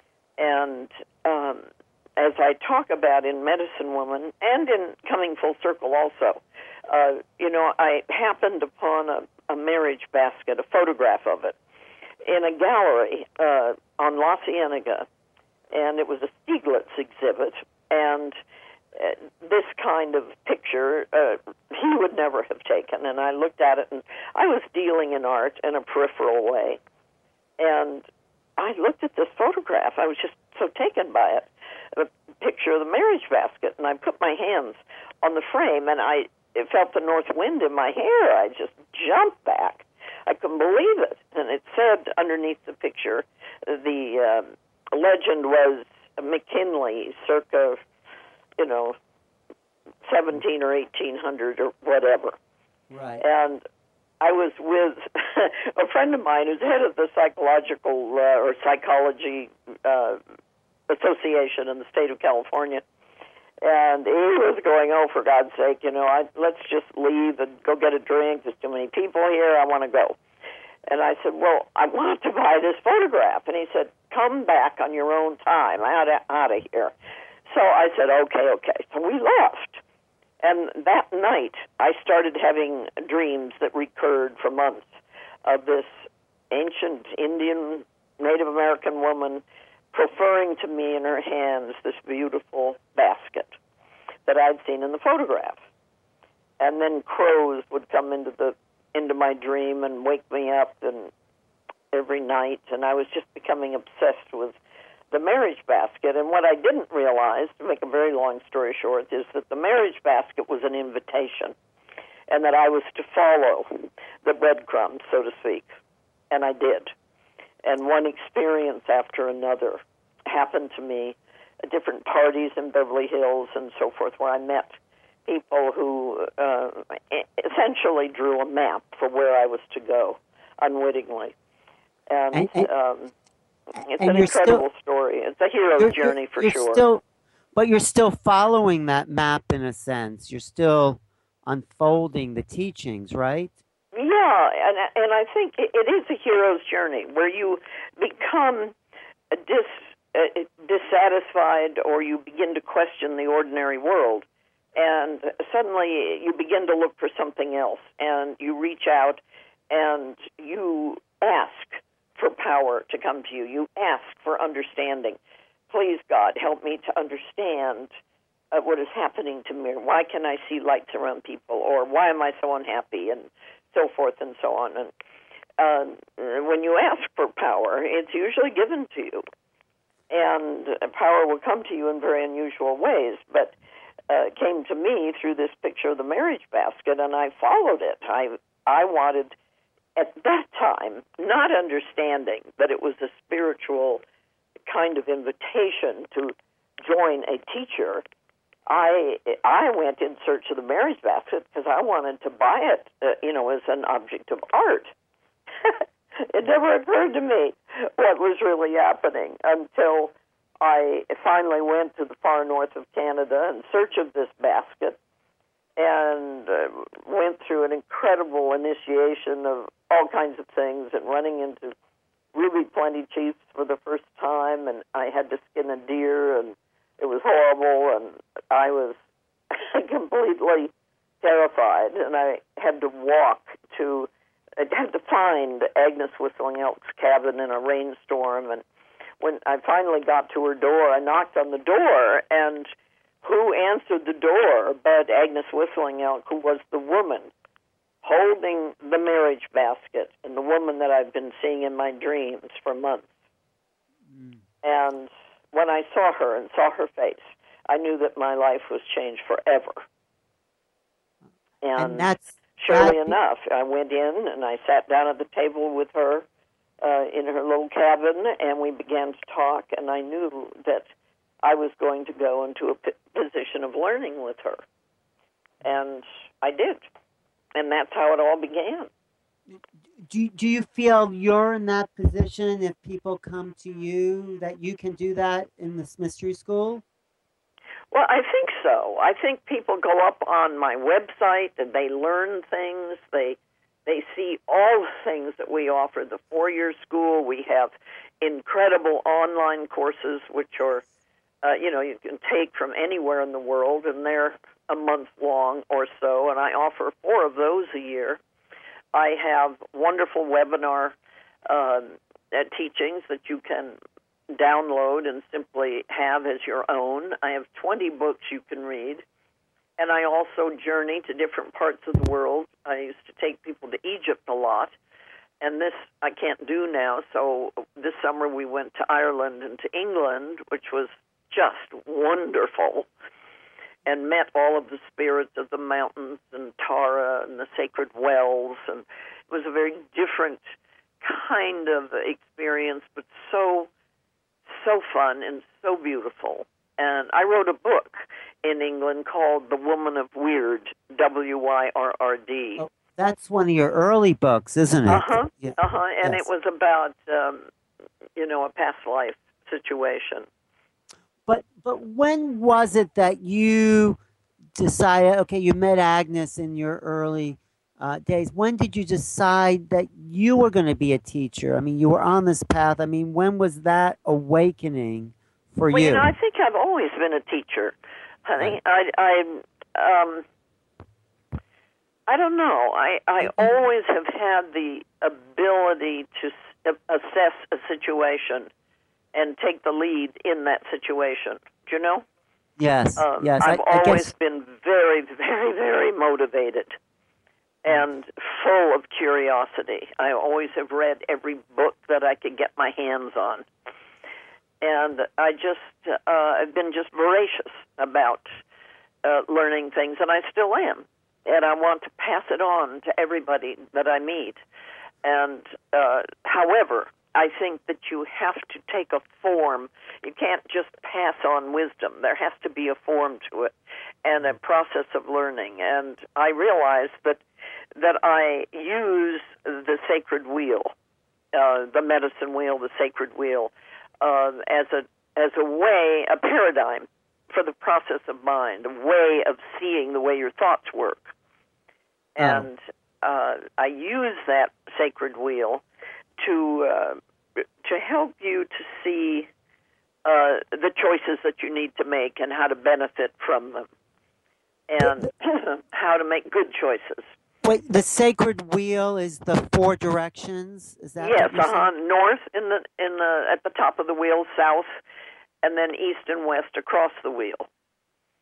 And um, as I talk about in Medicine Woman and in Coming Full Circle also, uh, you know, I happened upon a, a marriage basket, a photograph of it, in a gallery uh, on La Cienega, and it was a Stieglitz exhibit, and uh, this kind of picture uh, he would never have taken. And I looked at it, and I was dealing in art in a peripheral way, and I looked at this photograph. I was just so taken by it, a picture of the marriage basket, and I put my hands on the frame, and I it felt the north wind in my hair. I just jumped back. I couldn't believe it. And it said underneath the picture, the uh, legend was McKinley, circa, you know, seventeen or eighteen hundred or whatever. Right. And I was with a friend of mine who's head of the psychological uh, or psychology uh, association in the state of California, and he was going, "Oh, for God's sake, you know, I, let's just leave and go get a drink. There's too many people here. I want to go." And I said, "Well, I want to buy this photograph." And he said, "Come back on your own time. Out of, out of here." So I said, "Okay, okay." So we left. And that night, I started having dreams that recurred for months of this ancient Indian Native American woman proffering to me in her hands this beautiful basket that I'd seen in the photograph. And then crows would come into the into my dream and wake me up and every night, and I was just becoming obsessed with the marriage basket. And what I didn't realize, to make a very long story short, is that the marriage basket was an invitation, and that I was to follow the breadcrumbs, so to speak. And I did. And one experience after another happened to me at different parties in Beverly Hills and so forth, where I met people who uh, essentially drew a map for where I was to go, unwittingly. And, And, and, um, it's and an you're incredible still story. It's a hero's you're, journey you're, for you're sure. still, but you're still following that map in a sense. You're still unfolding the teachings, right? Yeah, and and I think it, it is a hero's journey where you become dis, uh, dissatisfied, or you begin to question the ordinary world, and suddenly you begin to look for something else, and you reach out and you ask for power to come to you. You ask for understanding. Please, God, help me to understand uh, what is happening to me? Why can I see lights around people? Or why am I so unhappy? And so forth and so on. And uh, when you ask for power, it's usually given to you. And uh, power will come to you in very unusual ways. But uh, it came to me through this picture of the marriage basket, and I followed it. I, I wanted, at that time, not understanding that it was a spiritual kind of invitation to join a teacher, I I went in search of the marriage basket because I wanted to buy it, uh, you know, as an object of art. It never occurred to me what was really happening until I finally went to the far north of Canada in search of this basket and uh, went through an incredible initiation of all kinds of things and running into ruby plenty chiefs for the first time, and I had to skin a deer, and it was horrible, and I was completely terrified, and I had to walk to, I had to find Agnes Whistling Elk's cabin in a rainstorm, and when I finally got to her door, I knocked on the door, and who answered the door but Agnes Whistling Elk, who was the woman holding the marriage basket, and the woman that I've been seeing in my dreams for months. Mm. And when I saw her and saw her face, I knew that my life was changed forever. And, and that's surely that... enough, I went in and I sat down at the table with her uh, in her little cabin, and we began to talk, and I knew that I was going to go into a p- position of learning with her. And I did. And that's how it all began. Do, do you feel you're in that position if people come to you, that you can do that in this mystery school? Well, I think so. I think people go up on my website and they learn things. They they see all the things that we offer. The four-year school, we have incredible online courses which are, uh, you know, you can take from anywhere in the world, and they're a month long or so, and I offer four of those a year. I have wonderful webinar uh, teachings that you can download and simply have as your own. I have twenty books you can read, and I also journey to different parts of the world. I used to take people to Egypt a lot, and this I can't do now, so this summer we went to Ireland and to England, which was just wonderful, and met all of the spirits of the mountains and Tara and the sacred wells, and it was a very different kind of experience, but so, so fun and so beautiful. And I wrote a book in England called The Woman of Weird, W Y R R D. Oh, that's one of your early books, isn't it? Uh-huh, yeah. uh-huh, and yes. It was about, um, you know, a past life situation. But but when was it that you decided, okay, you met Agnes in your early uh, days. When did you decide that you were going to be a teacher? I mean, you were on this path. I mean, when was that awakening for well, you? you know, I think I've always been a teacher, honey. Right. I, I, um, I don't know. I, I always have had the ability to s- assess a situation and take the lead in that situation. Do you know? Yes, um, yes. I've I, I always guess... been very, very, very motivated and full of curiosity. I always have read every book that I could get my hands on. And I just, uh, I've been just voracious about uh, learning things, and I still am. And I want to pass it on to everybody that I meet. And, uh, however, I think that you have to take a form. You can't just pass on wisdom. There has to be a form to it and a process of learning. And I realize that that I use the sacred wheel, uh, the medicine wheel, the sacred wheel, uh, as a as a way, a paradigm for the process of mind, a way of seeing the way your thoughts work. Oh. And uh, I use that sacred wheel to uh, to help you to see uh, the choices that you need to make and how to benefit from them, and how to make good choices. Wait, the sacred wheel is the four directions. Is that yes? What you're uh-huh. saying? North in the in the at the top of the wheel, south, and then east and west across the wheel.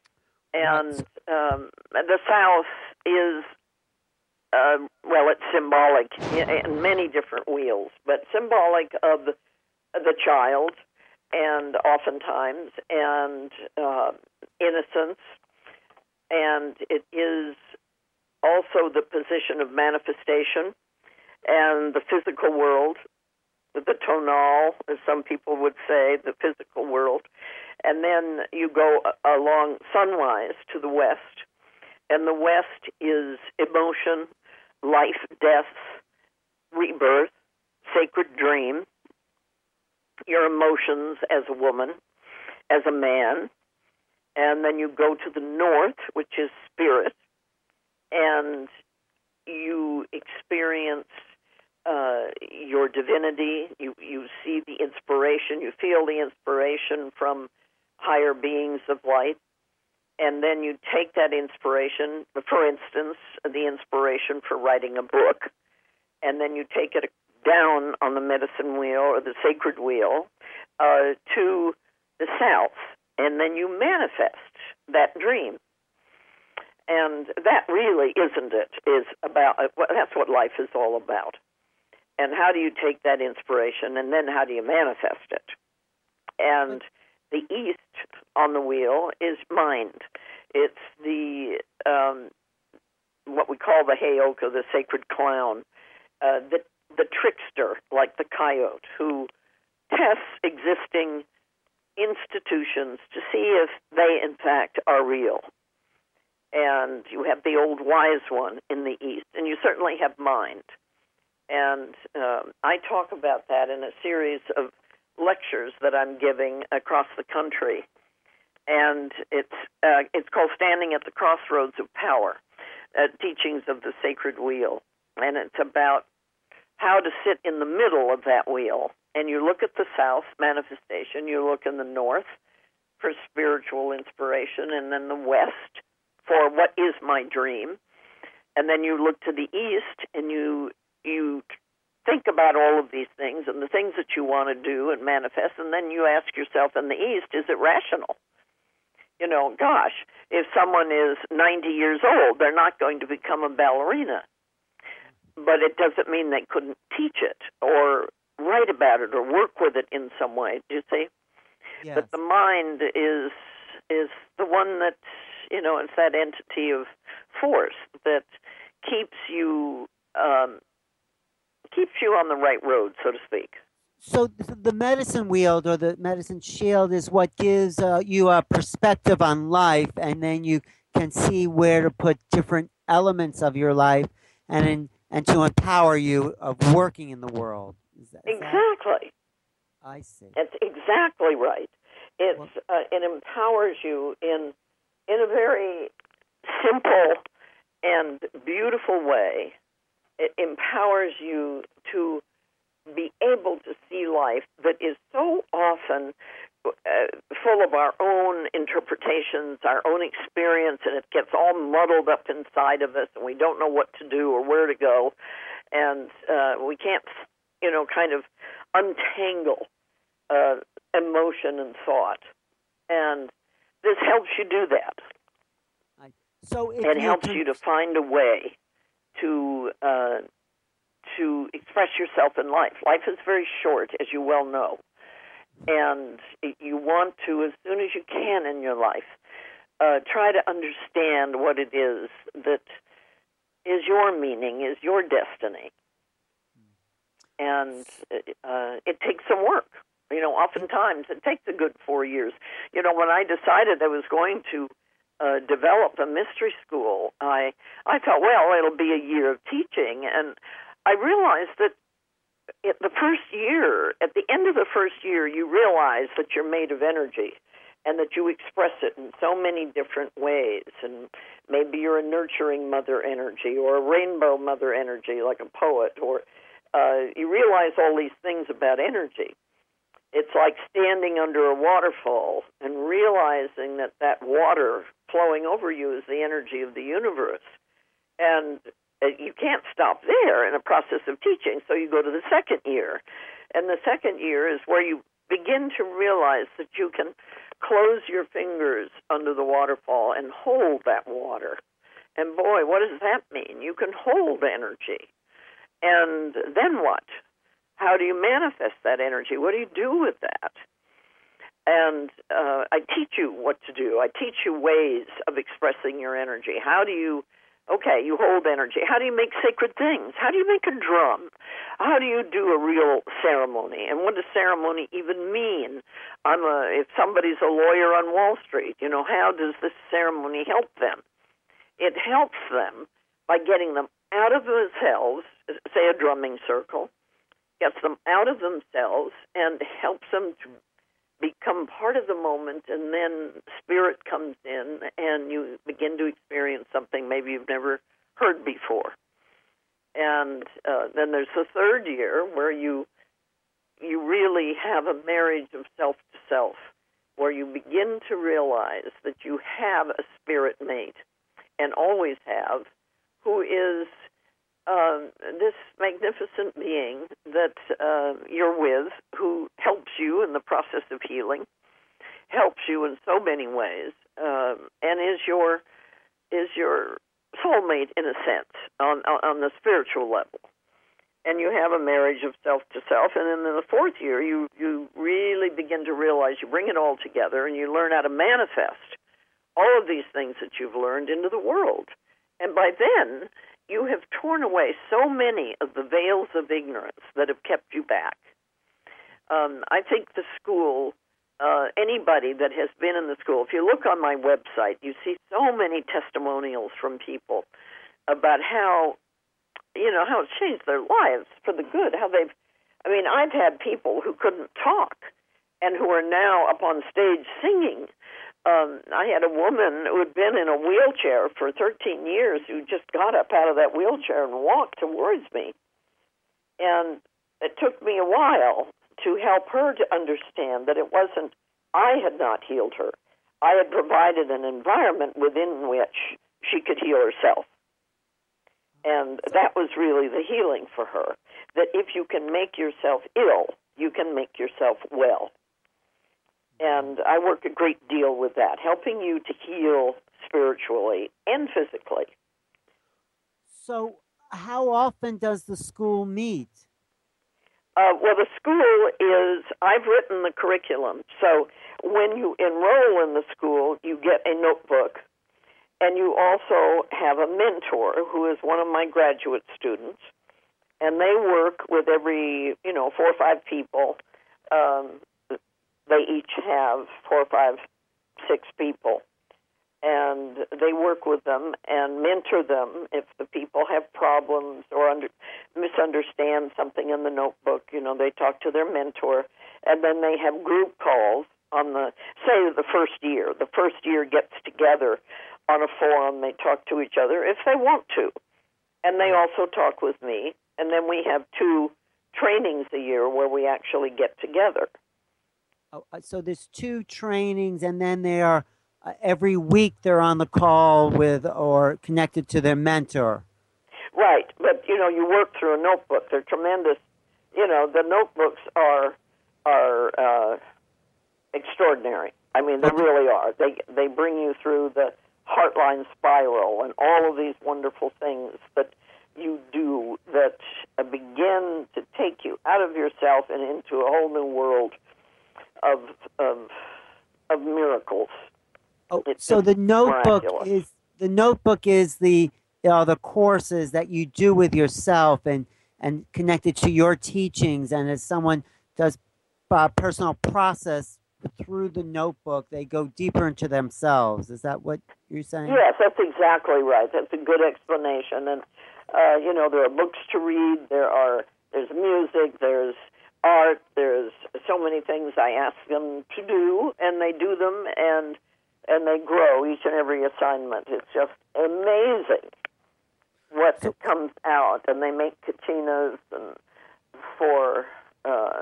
And um, the South is, uh, well, it's symbolic in many different wheels, but symbolic of the, the child, and oftentimes, and uh, innocence, and it is also the position of manifestation and the physical world, the tonal, as some people would say, the physical world. And then you go along sunwise to the west, and the west is emotion, life, death, rebirth, sacred dream, your emotions as a woman, as a man. And then you go to the north, which is spirit, and you experience uh, your divinity. You, you see the inspiration, you feel the inspiration from higher beings of light, and then you take that inspiration, for instance, the inspiration for writing a book, and then you take it down on the medicine wheel or the sacred wheel uh, to the south, and then you manifest that dream. And that really, isn't it, is about, that's what life is all about. And how do you take that inspiration, and then how do you manifest it? And the east on the wheel is mind. It's the, um, what we call the Heyoka, the sacred clown, uh, the, the trickster, like the coyote, who tests existing institutions to see if they, in fact, are real. And you have the old wise one in the east, and you certainly have mind. And um, I talk about that in a series of lectures that I'm giving across the country. And it's uh, it's called Standing at the Crossroads of Power, uh, Teachings of the Sacred Wheel. And it's about how to sit in the middle of that wheel. And you look at the south, manifestation, you look in the north for spiritual inspiration, and then the west for what is my dream. And then you look to the east, and you you think about all of these things and the things that you want to do and manifest, and then you ask yourself in the east, is it rational? You know, gosh, if someone is ninety years old, they're not going to become a ballerina. But it doesn't mean they couldn't teach it or write about it or work with it in some way, do you see? Yes. But the mind is is the one that, you know, it's that entity of force that keeps you um, keeps you on the right road, so to speak. So the medicine wheel or the medicine shield is what gives uh, you a perspective on life, and then you can see where to put different elements of your life, and in, and to empower you of working in the world. Is that, is exactly. That? I see. That's exactly right. It's well, uh, it empowers you in in a very simple and beautiful way. It empowers you to be able to see life that is so often uh, full of our own interpretations, our own experience, and it gets all muddled up inside of us, and we don't know what to do or where to go, and uh, we can't, you know, kind of untangle uh, emotion and thought. And this helps you do that. I, so it you helps can... you to find a way to uh, to express yourself in life. Life is very short, as you well know, and you want to, as soon as you can in your life, uh, try to understand what it is that is your meaning, is your destiny. And uh, it takes some work. You know, oftentimes it takes a good four years. You know, when I decided I was going to uh, develop a mystery school, I I thought, well, it'll be a year of teaching, and I realized that at the first year, at the end of the first year, you realize that you're made of energy and that you express it in so many different ways. And maybe you're a nurturing mother energy or a rainbow mother energy like a poet, or uh, you realize all these things about energy. It's like standing under a waterfall and realizing that that water flowing over you is the energy of the universe. And you can't stop there in the process of teaching, so you go to the second year. And the second year is where you begin to realize that you can close your fingers under the waterfall and hold that water. And boy, what does that mean? You can hold energy. And then what? How do you manifest that energy? What do you do with that? And uh, I teach you what to do. I teach you ways of expressing your energy. How do you, okay, you hold energy. How do you make sacred things? How do you make a drum? How do you do a real ceremony? And what does ceremony even mean? I'm a, if somebody's a lawyer on Wall Street, you know, how does this ceremony help them? It helps them by getting them out of themselves, say a drumming circle, gets them out of themselves and helps them to become part of the moment, and then spirit comes in and you begin to experience something maybe you've never heard before. And uh, then there's the third year where you you really have a marriage of self to self, where you begin to realize that you have a spirit mate and always have, who is um, this magnificent being that uh, you're with, who helps you in the process of healing, helps you in so many ways, um, and is your is your soulmate in a sense on on the spiritual level. And you have a marriage of self to self, and then in the fourth year, you you really begin to realize you bring it all together, and you learn how to manifest all of these things that you've learned into the world. And by then, you have torn away so many of the veils of ignorance that have kept you back. Um, I think the school, uh, anybody that has been in the school, if you look on my website, you see so many testimonials from people about how, you know, how it's changed their lives for the good, how they've, I mean, I've had people who couldn't talk and who are now up on stage singing. Um, I had a woman who had been in a wheelchair for thirteen years who just got up out of that wheelchair and walked towards me. And it took me a while to help her to understand that it wasn't, I had not healed her. I had provided an environment within which she could heal herself. And that was really the healing for her, that if you can make yourself ill, you can make yourself well. And I work a great deal with that, helping you to heal spiritually and physically. So how often does the school meet? Uh, well, the school is, I've written the curriculum. So when you enroll in the school, you get a notebook, and you also have a mentor who is one of my graduate students, and they work with every, you know, four or five people. Um, They each have four or five, six people, and they work with them and mentor them if the people have problems or under, misunderstand something in the notebook. You know, they talk to their mentor, and then they have group calls on the, say, the first year. The first year gets together on a forum. They talk to each other if they want to, and they also talk with me, and then we have two trainings a year where we actually get together. Oh, so there's two trainings, and then they are uh, every week they're on the call with or connected to their mentor. Right, but you know, you work through a notebook. They're tremendous. You know, the notebooks are are uh, extraordinary. I mean, they really are. They they bring you through the Heartline spiral and all of these wonderful things that you do that uh, begin to take you out of yourself and into a whole new world of of of miracles. Oh, it's so the notebook miraculous. is the notebook is the uh, the courses that you do with yourself and and connected to your teachings. And as someone does uh, personal process through the notebook, they go deeper into themselves. Is that what you're saying? Yes, that's exactly right. That's a good explanation. And uh, you know, there are books to read. There are there's music. There's art. There's so many things I ask them to do, and they do them, and and they grow each and every assignment. It's just amazing what So- comes out, and they make katinas and for. Uh,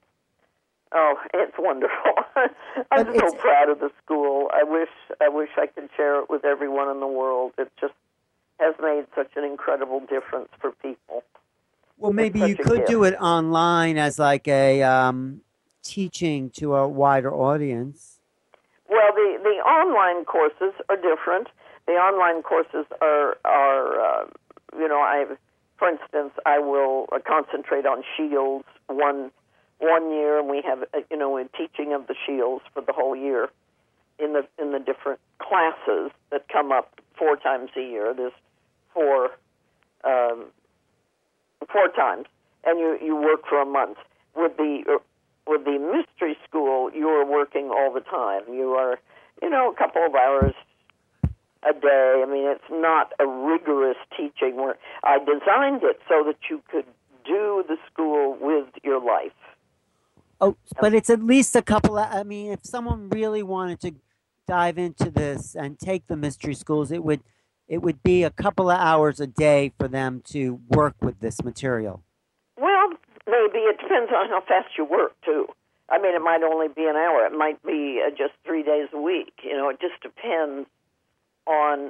oh, it's wonderful. I'm But so it's- proud of the school. I wish I wish I could share it with everyone in the world. It just has made such an incredible difference for people. Well, maybe such you a could gift. do it online as like a um, teaching to a wider audience. Well, the, the online courses are different. The online courses are, are uh, you know, I, for instance, I will uh, concentrate on shields one one year, and we have, uh, you know, a teaching of the shields for the whole year in the in the different classes that come up four times a year. There's four um, four times, and you you work for a month. With the uh, with the mystery school, you are working all the time. You are, you know, a couple of hours a day. I mean, it's not a rigorous teaching. Where I designed it so that you could do the school with your life. Oh, but it's at least a couple of, I mean, if someone really wanted to dive into this and take the mystery schools, it would it would be a couple of hours a day for them to work with this material. Well, maybe it depends on how fast you work too. I mean, it might only be an hour. It might be uh, just three days a week. You know, it just depends on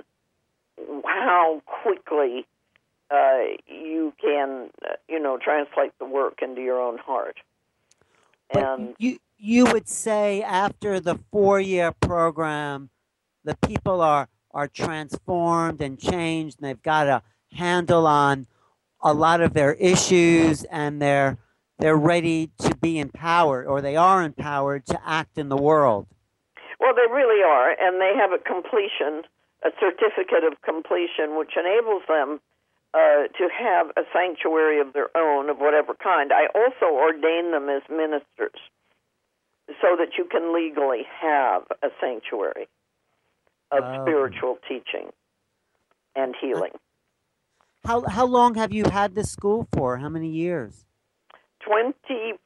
how quickly uh, you can, uh, you know, translate the work into your own heart. But And you you would say after the four year program, the people are are transformed and changed, and they've got a handle on a lot of their issues, and they're they're ready to be empowered, or they are empowered to act in the world. well, they really are, and they have a completion, a certificate of completion, which enables them uh, to have a sanctuary of their own of whatever kind. I also ordain them as ministers so that you can legally have a sanctuary of Oh. spiritual teaching and healing. How how long have you had this school for? How many years? twenty-five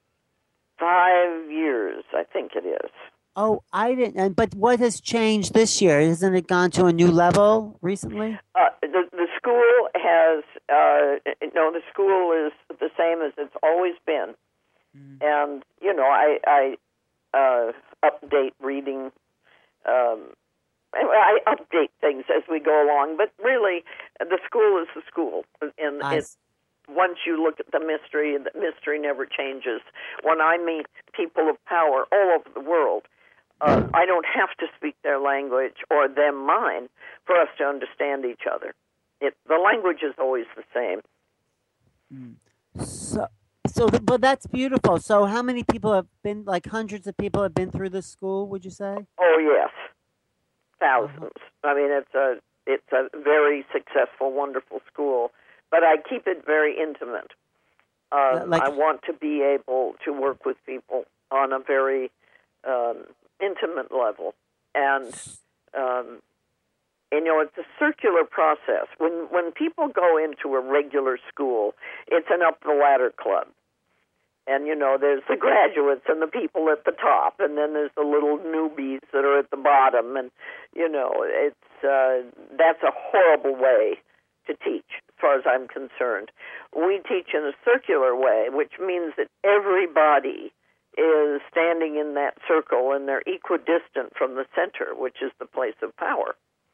years, I think it is. Oh, I didn't. And but what has changed this year? Hasn't it gone to a new level recently? Uh, the the school has uh, no. The school is the same as it's always been, Mm. and you know I I uh, update reading. Um, I update things as we go along, but really, the school is the school, and I it's. Once you look at the mystery, the mystery never changes. When I meet people of power all over the world, uh, I don't have to speak their language or them mine for us to understand each other. It, the language is always the same. Mm. So, so, th- but that's beautiful. So, how many people have been? Like hundreds of people have been through this school. Would you say? Oh yes, thousands. I mean, it's a it's a very successful, wonderful school. But I keep it very intimate. Um, Uh, like- I want to be able to work with people on a very um, intimate level, and um, you know, it's a circular process. When when people go into a regular school, it's an up the ladder club, and you know, there's the graduates and the people at the top, and then there's the little newbies that are at the bottom, and you know, it's uh, that's a horrible way to teach, as far as I'm concerned. We teach in a circular way, which means that everybody is standing in that circle and they're equidistant from the center, which is the place of power.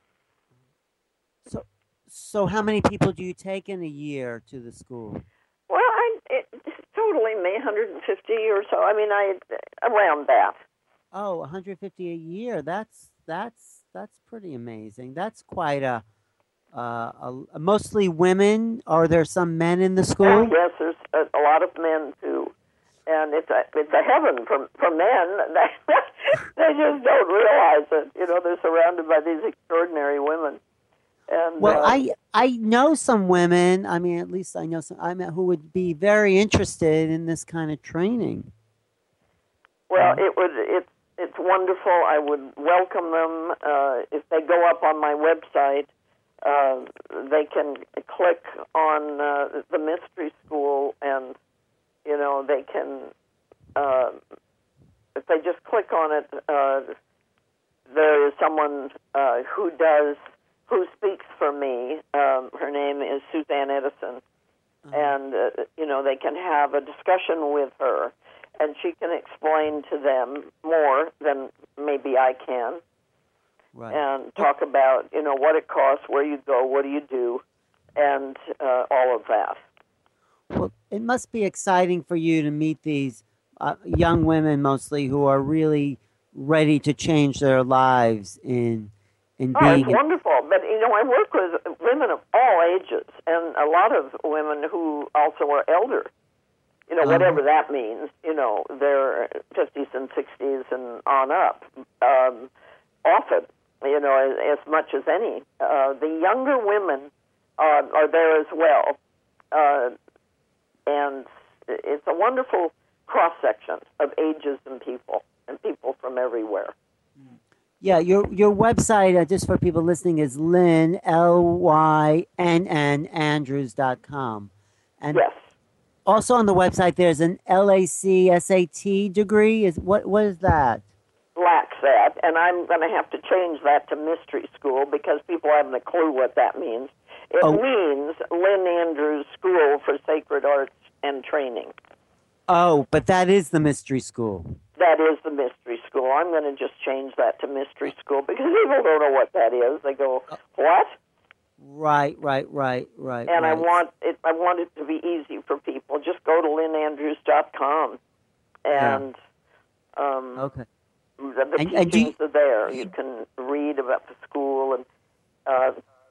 So, so how many people do you take in a year to the school? Well, I it, totally me, one hundred fifty or so. I mean, I around that. Oh, one hundred fifty a year. That's that's that's pretty amazing. That's quite a, uh, a mostly women. Are there some men in the school? Yes, there's a, a lot of men too, and it's a it's a heaven for for men. They just don't realize it. You know, they're surrounded by these extraordinary women. And Well, uh, I I know some women. I mean, at least I know some. I mean, who would be very interested in this kind of training. well, it would it's it's wonderful. I would welcome them uh, if they go up on my website. Uh, they can click on uh, the mystery school, and you know they can. Uh, if they just click on it, uh, there is someone uh, who does who speaks for me. Um, her name is Suzanne Edison, Uh, and uh, you know they can have a discussion with her, and she can explain to them more than maybe I can. right. And talk about, you know, what it costs, where you go, what do you do, and uh, all of that. Well, it must be exciting for you to meet these uh, young women, mostly who are really ready to change their lives in in Oh, it's being an, wonderful. But, you know, I work with women of all ages and a lot of women who also are elder, you know, uh, whatever that means. You know, they're fifties and sixties and on up, um, often, you know, as, as much as any. Uh, the younger women uh, are there as well. Uh, and it's a wonderful cross-section of ages and people, and people from everywhere. yeah, your your website, uh, just for people listening, is Lynn, L Y N N, Andrews dot com. And Yes. also on the website, there's an L A C S A T degree. Is what What is that? Lacks that, and I'm going to have to change that to mystery school because people haven't a clue what that means. It Oh, means Lynn Andrews School for Sacred Arts and Training. oh, but that is the mystery school. That is the mystery school. I'm going to just change that to mystery school because people don't know what that is. They go, "What?" Right, right, right, right, And I right. want it. I want it to be easy for people. Just go to lynn andrews dot com, Yeah. and um, Okay. the, the And and do you, teachings are there. You can read about the school, and uh,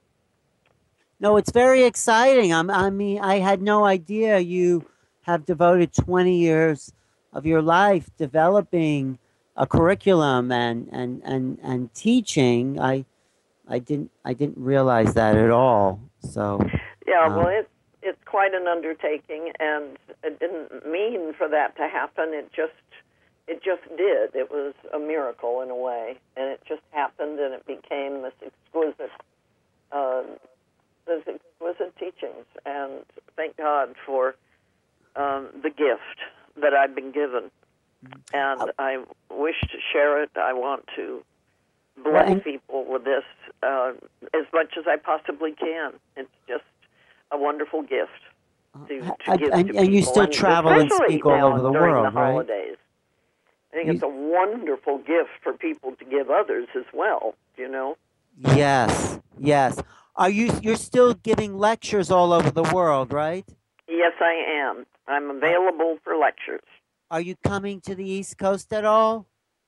no, it's very exciting. I'm, I mean, I had no idea you have devoted twenty years of your life developing a curriculum and and and and teaching. I I didn't I didn't realize that at all. So, yeah. Well, um, it's it's quite an undertaking, and it didn't mean for that to happen. It just it just did. It was a miracle in a way, and it just happened, and it became this exquisite. Uh, those exquisite teachings, and thank God for um, the gift that I've been given. And I wish to share it. I want to well, bless and people with this uh, as much as I possibly can. It's just a wonderful gift to, to and, give to and, and you people, still and travel and especially speak all now over the during the world, right? holidays. I think You, it's a wonderful gift for people to give others as well, you know? yes, yes. Are you you're still giving lectures all over the world, right? Yes, I am. I'm Are, available for lectures. are you coming to the East Coast at all?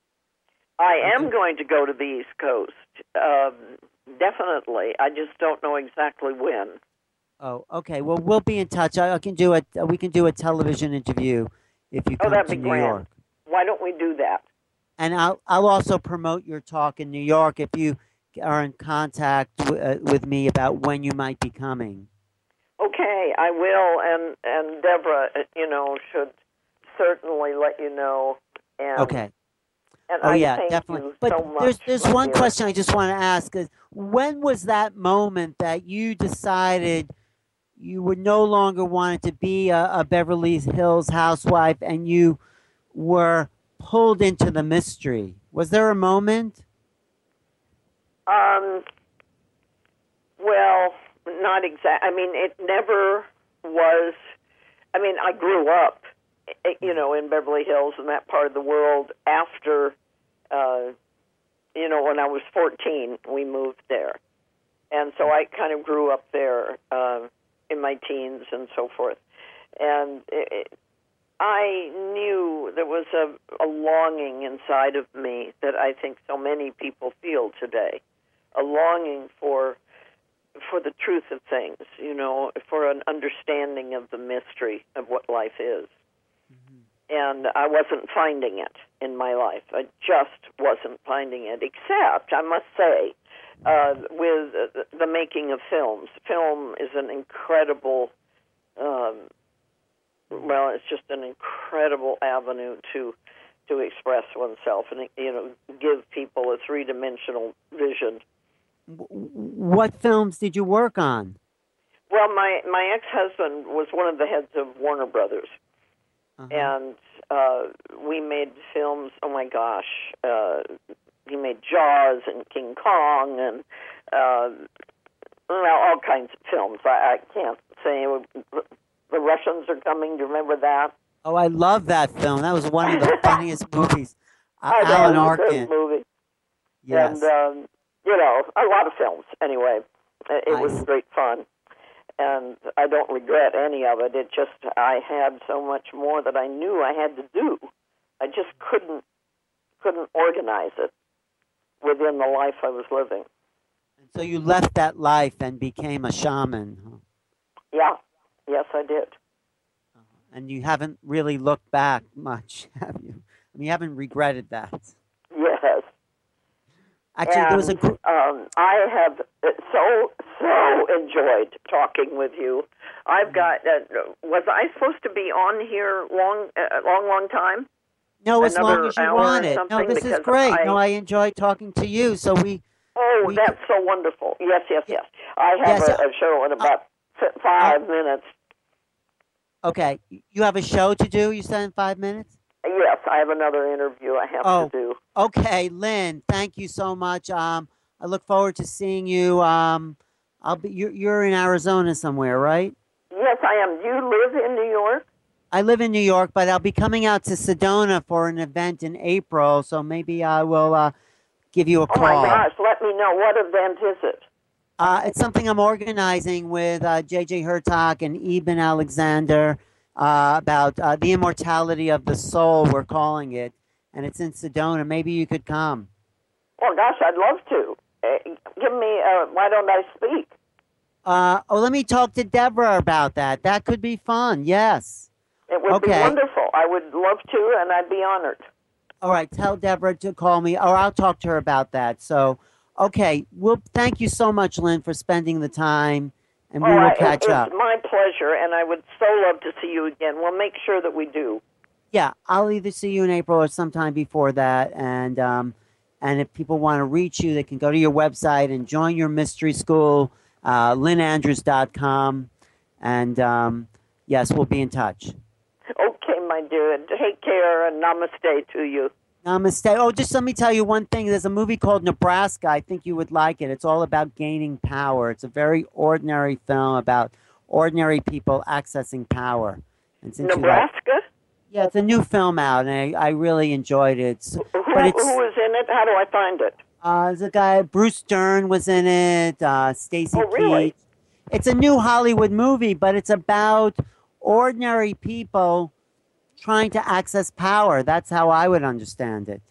I Are am you? going to go to the East Coast, um, definitely. I just don't know exactly when. Oh, okay. Well, we'll be in touch. I, I can do a we can do a television interview if you Oh, come that'd to be New grand. York. Why don't we do that? And I'll I'll also promote your talk in New York if you are in contact w- uh, with me about when you might be coming. Okay, I will, and and Deborah, uh, you know, should certainly let you know. And Okay. and Oh I yeah, thank definitely. you But so much, there's there's my one dear. question I just want to ask is when was that moment that you decided you would no longer wanted to be a, a Beverly Hills housewife and you were pulled into the mystery? Was there a moment? Um, well, not exact. I mean, it never was. I mean, I grew up, eh, you know, in Beverly Hills and that part of the world after. Uh, you know, when I was fourteen, we moved there. And so I kind of grew up there um, in my teens and so forth. And it, it, I knew there was a, a longing inside of me that I think so many people feel today, a longing for for the truth of things, you know, for an understanding of the mystery of what life is. And I wasn't finding it in my life. I just wasn't finding it, except, I must say, uh, with uh, the making of films. Film is an incredible, um, well, it's just an incredible avenue to to express oneself and, you know, give people a three-dimensional vision. W- What films did you work on? Well, my, my ex-husband was one of the heads of Warner Brothers. Uh-huh. And uh, we made films. Oh my gosh, uh, he made Jaws and King Kong and uh, well, all kinds of films. I, I can't say the Russians are coming. Do you remember that? Oh, I love that film. That was one of the funniest movies. Uh, I know Alan it was a great Arkin. movie, and Yes. um, you know, a lot of films. Anyway, it, it was I great fun. And I don't regret any of it. It just, I had so much more that I knew I had to do. I just couldn't couldn't organize it within the life I was living. And so you left that life and became a shaman. Huh? Yeah, yes, I did. And you haven't really looked back much, have you? I mean, you haven't regretted that. Yes. Actually, and, there was a group. Um, I have so, so enjoyed talking with you. I've got, uh, was I supposed to be on here long, a uh, long, long time? No, as Another long as you hour want or it. No, this is because great. I, no, I enjoy talking to you. So we. Oh, we that's so wonderful. Yes, yes, yes. I have yes, a, a show in about uh, five uh, minutes. Okay. You have a show to do, you said, in five minutes? Yes, I have another interview I have oh, to do. Okay, Lynn, thank you so much. Um, I look forward to seeing you. Um, I'll be. You're, you're in Arizona somewhere, right? Yes, I am. Do you live in New York? I live in New York, but I'll be coming out to Sedona for an event in April, so maybe I will uh, give you a call. Oh, my gosh. Let me know. What event is it? Uh, it's something I'm organizing with uh, J J Hurtak and Eben Alexander uh, about uh, the immortality of the soul, we're calling it, and it's in Sedona. Maybe you could come. Oh, gosh, I'd love to. Uh, give me, uh, why don't I speak? Uh, oh, let me talk to Deborah about that. That could be fun, yes. It would okay. be wonderful. I would love to, and I'd be honored. All right, tell Deborah to call me, or I'll talk to her about that. So, okay, well, thank you so much, Lynn, for spending the time, and we oh, will I, catch it's up. It's my pleasure, and I would so love to see you again. We'll make sure that we do. Yeah, I'll either see you in April or sometime before that, and um, and if people want to reach you, they can go to your website and join your mystery school, uh, lynn andrews dot com, and um, yes, we'll be in touch. Okay, my dear. Take care and namaste to you. Namaste. Oh, just let me tell you one thing. There's a movie called Nebraska. I think you would like it. It's all about gaining power. It's a very ordinary film about ordinary people accessing power. And since Nebraska? You like, yeah, it's a new film out, and I, I really enjoyed it. It's, who, but it's, who was in it? How do I find it? Uh, there's a guy, Bruce Dern was in it. Uh, Stacy Oh, really? Keach. It's a new Hollywood movie, but it's about ordinary people trying to access power. That's how I would understand it.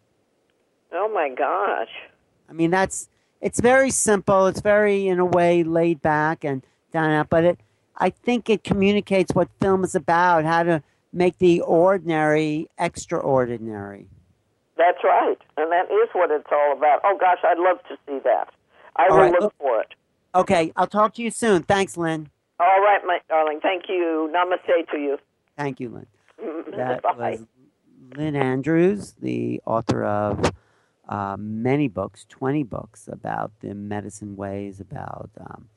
Oh, my gosh. I mean, that's, it's very simple. It's very, in a way, laid back and down out, but it, I think it communicates what film is about, how to make the ordinary extraordinary. That's right. And that is what it's all about. Oh, gosh, I'd love to see that. I all will right. look, look for it. Okay, I'll talk to you soon. Thanks, Lynn. All right, my darling. Thank you. Namaste to you. Thank you, Lynn. That was Lynn Andrews, the author of uh, many books, twenty books about the medicine ways, about um,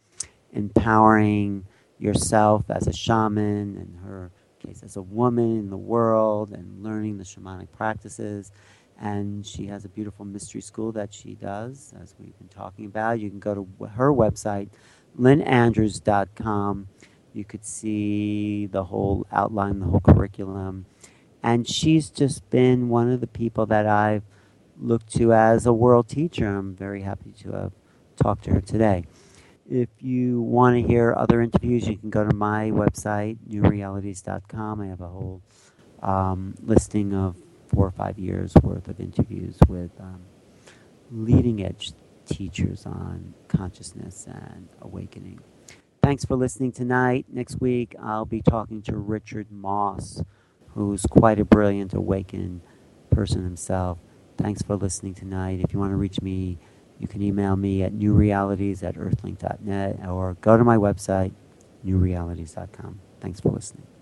empowering yourself as a shaman, in her case as a woman in the world, and learning the shamanic practices. And she has a beautiful mystery school that she does, as we've been talking about. You can go to her website, lynn andrews dot com. You could see the whole outline, the whole curriculum. And she's just been one of the people that I've looked to as a world teacher. I'm very happy to have talked to her today. If you want to hear other interviews, you can go to my website, new realities dot com. I have a whole um, listing of four or five years worth of interviews with um, leading edge teachers on consciousness and awakening. Thanks for listening tonight. Next week, I'll be talking to Richard Moss, who's quite a brilliant awakened person himself. Thanks for listening tonight. If you want to reach me, you can email me at newrealities at earthlink dot net or go to my website, new realities dot com. Thanks for listening.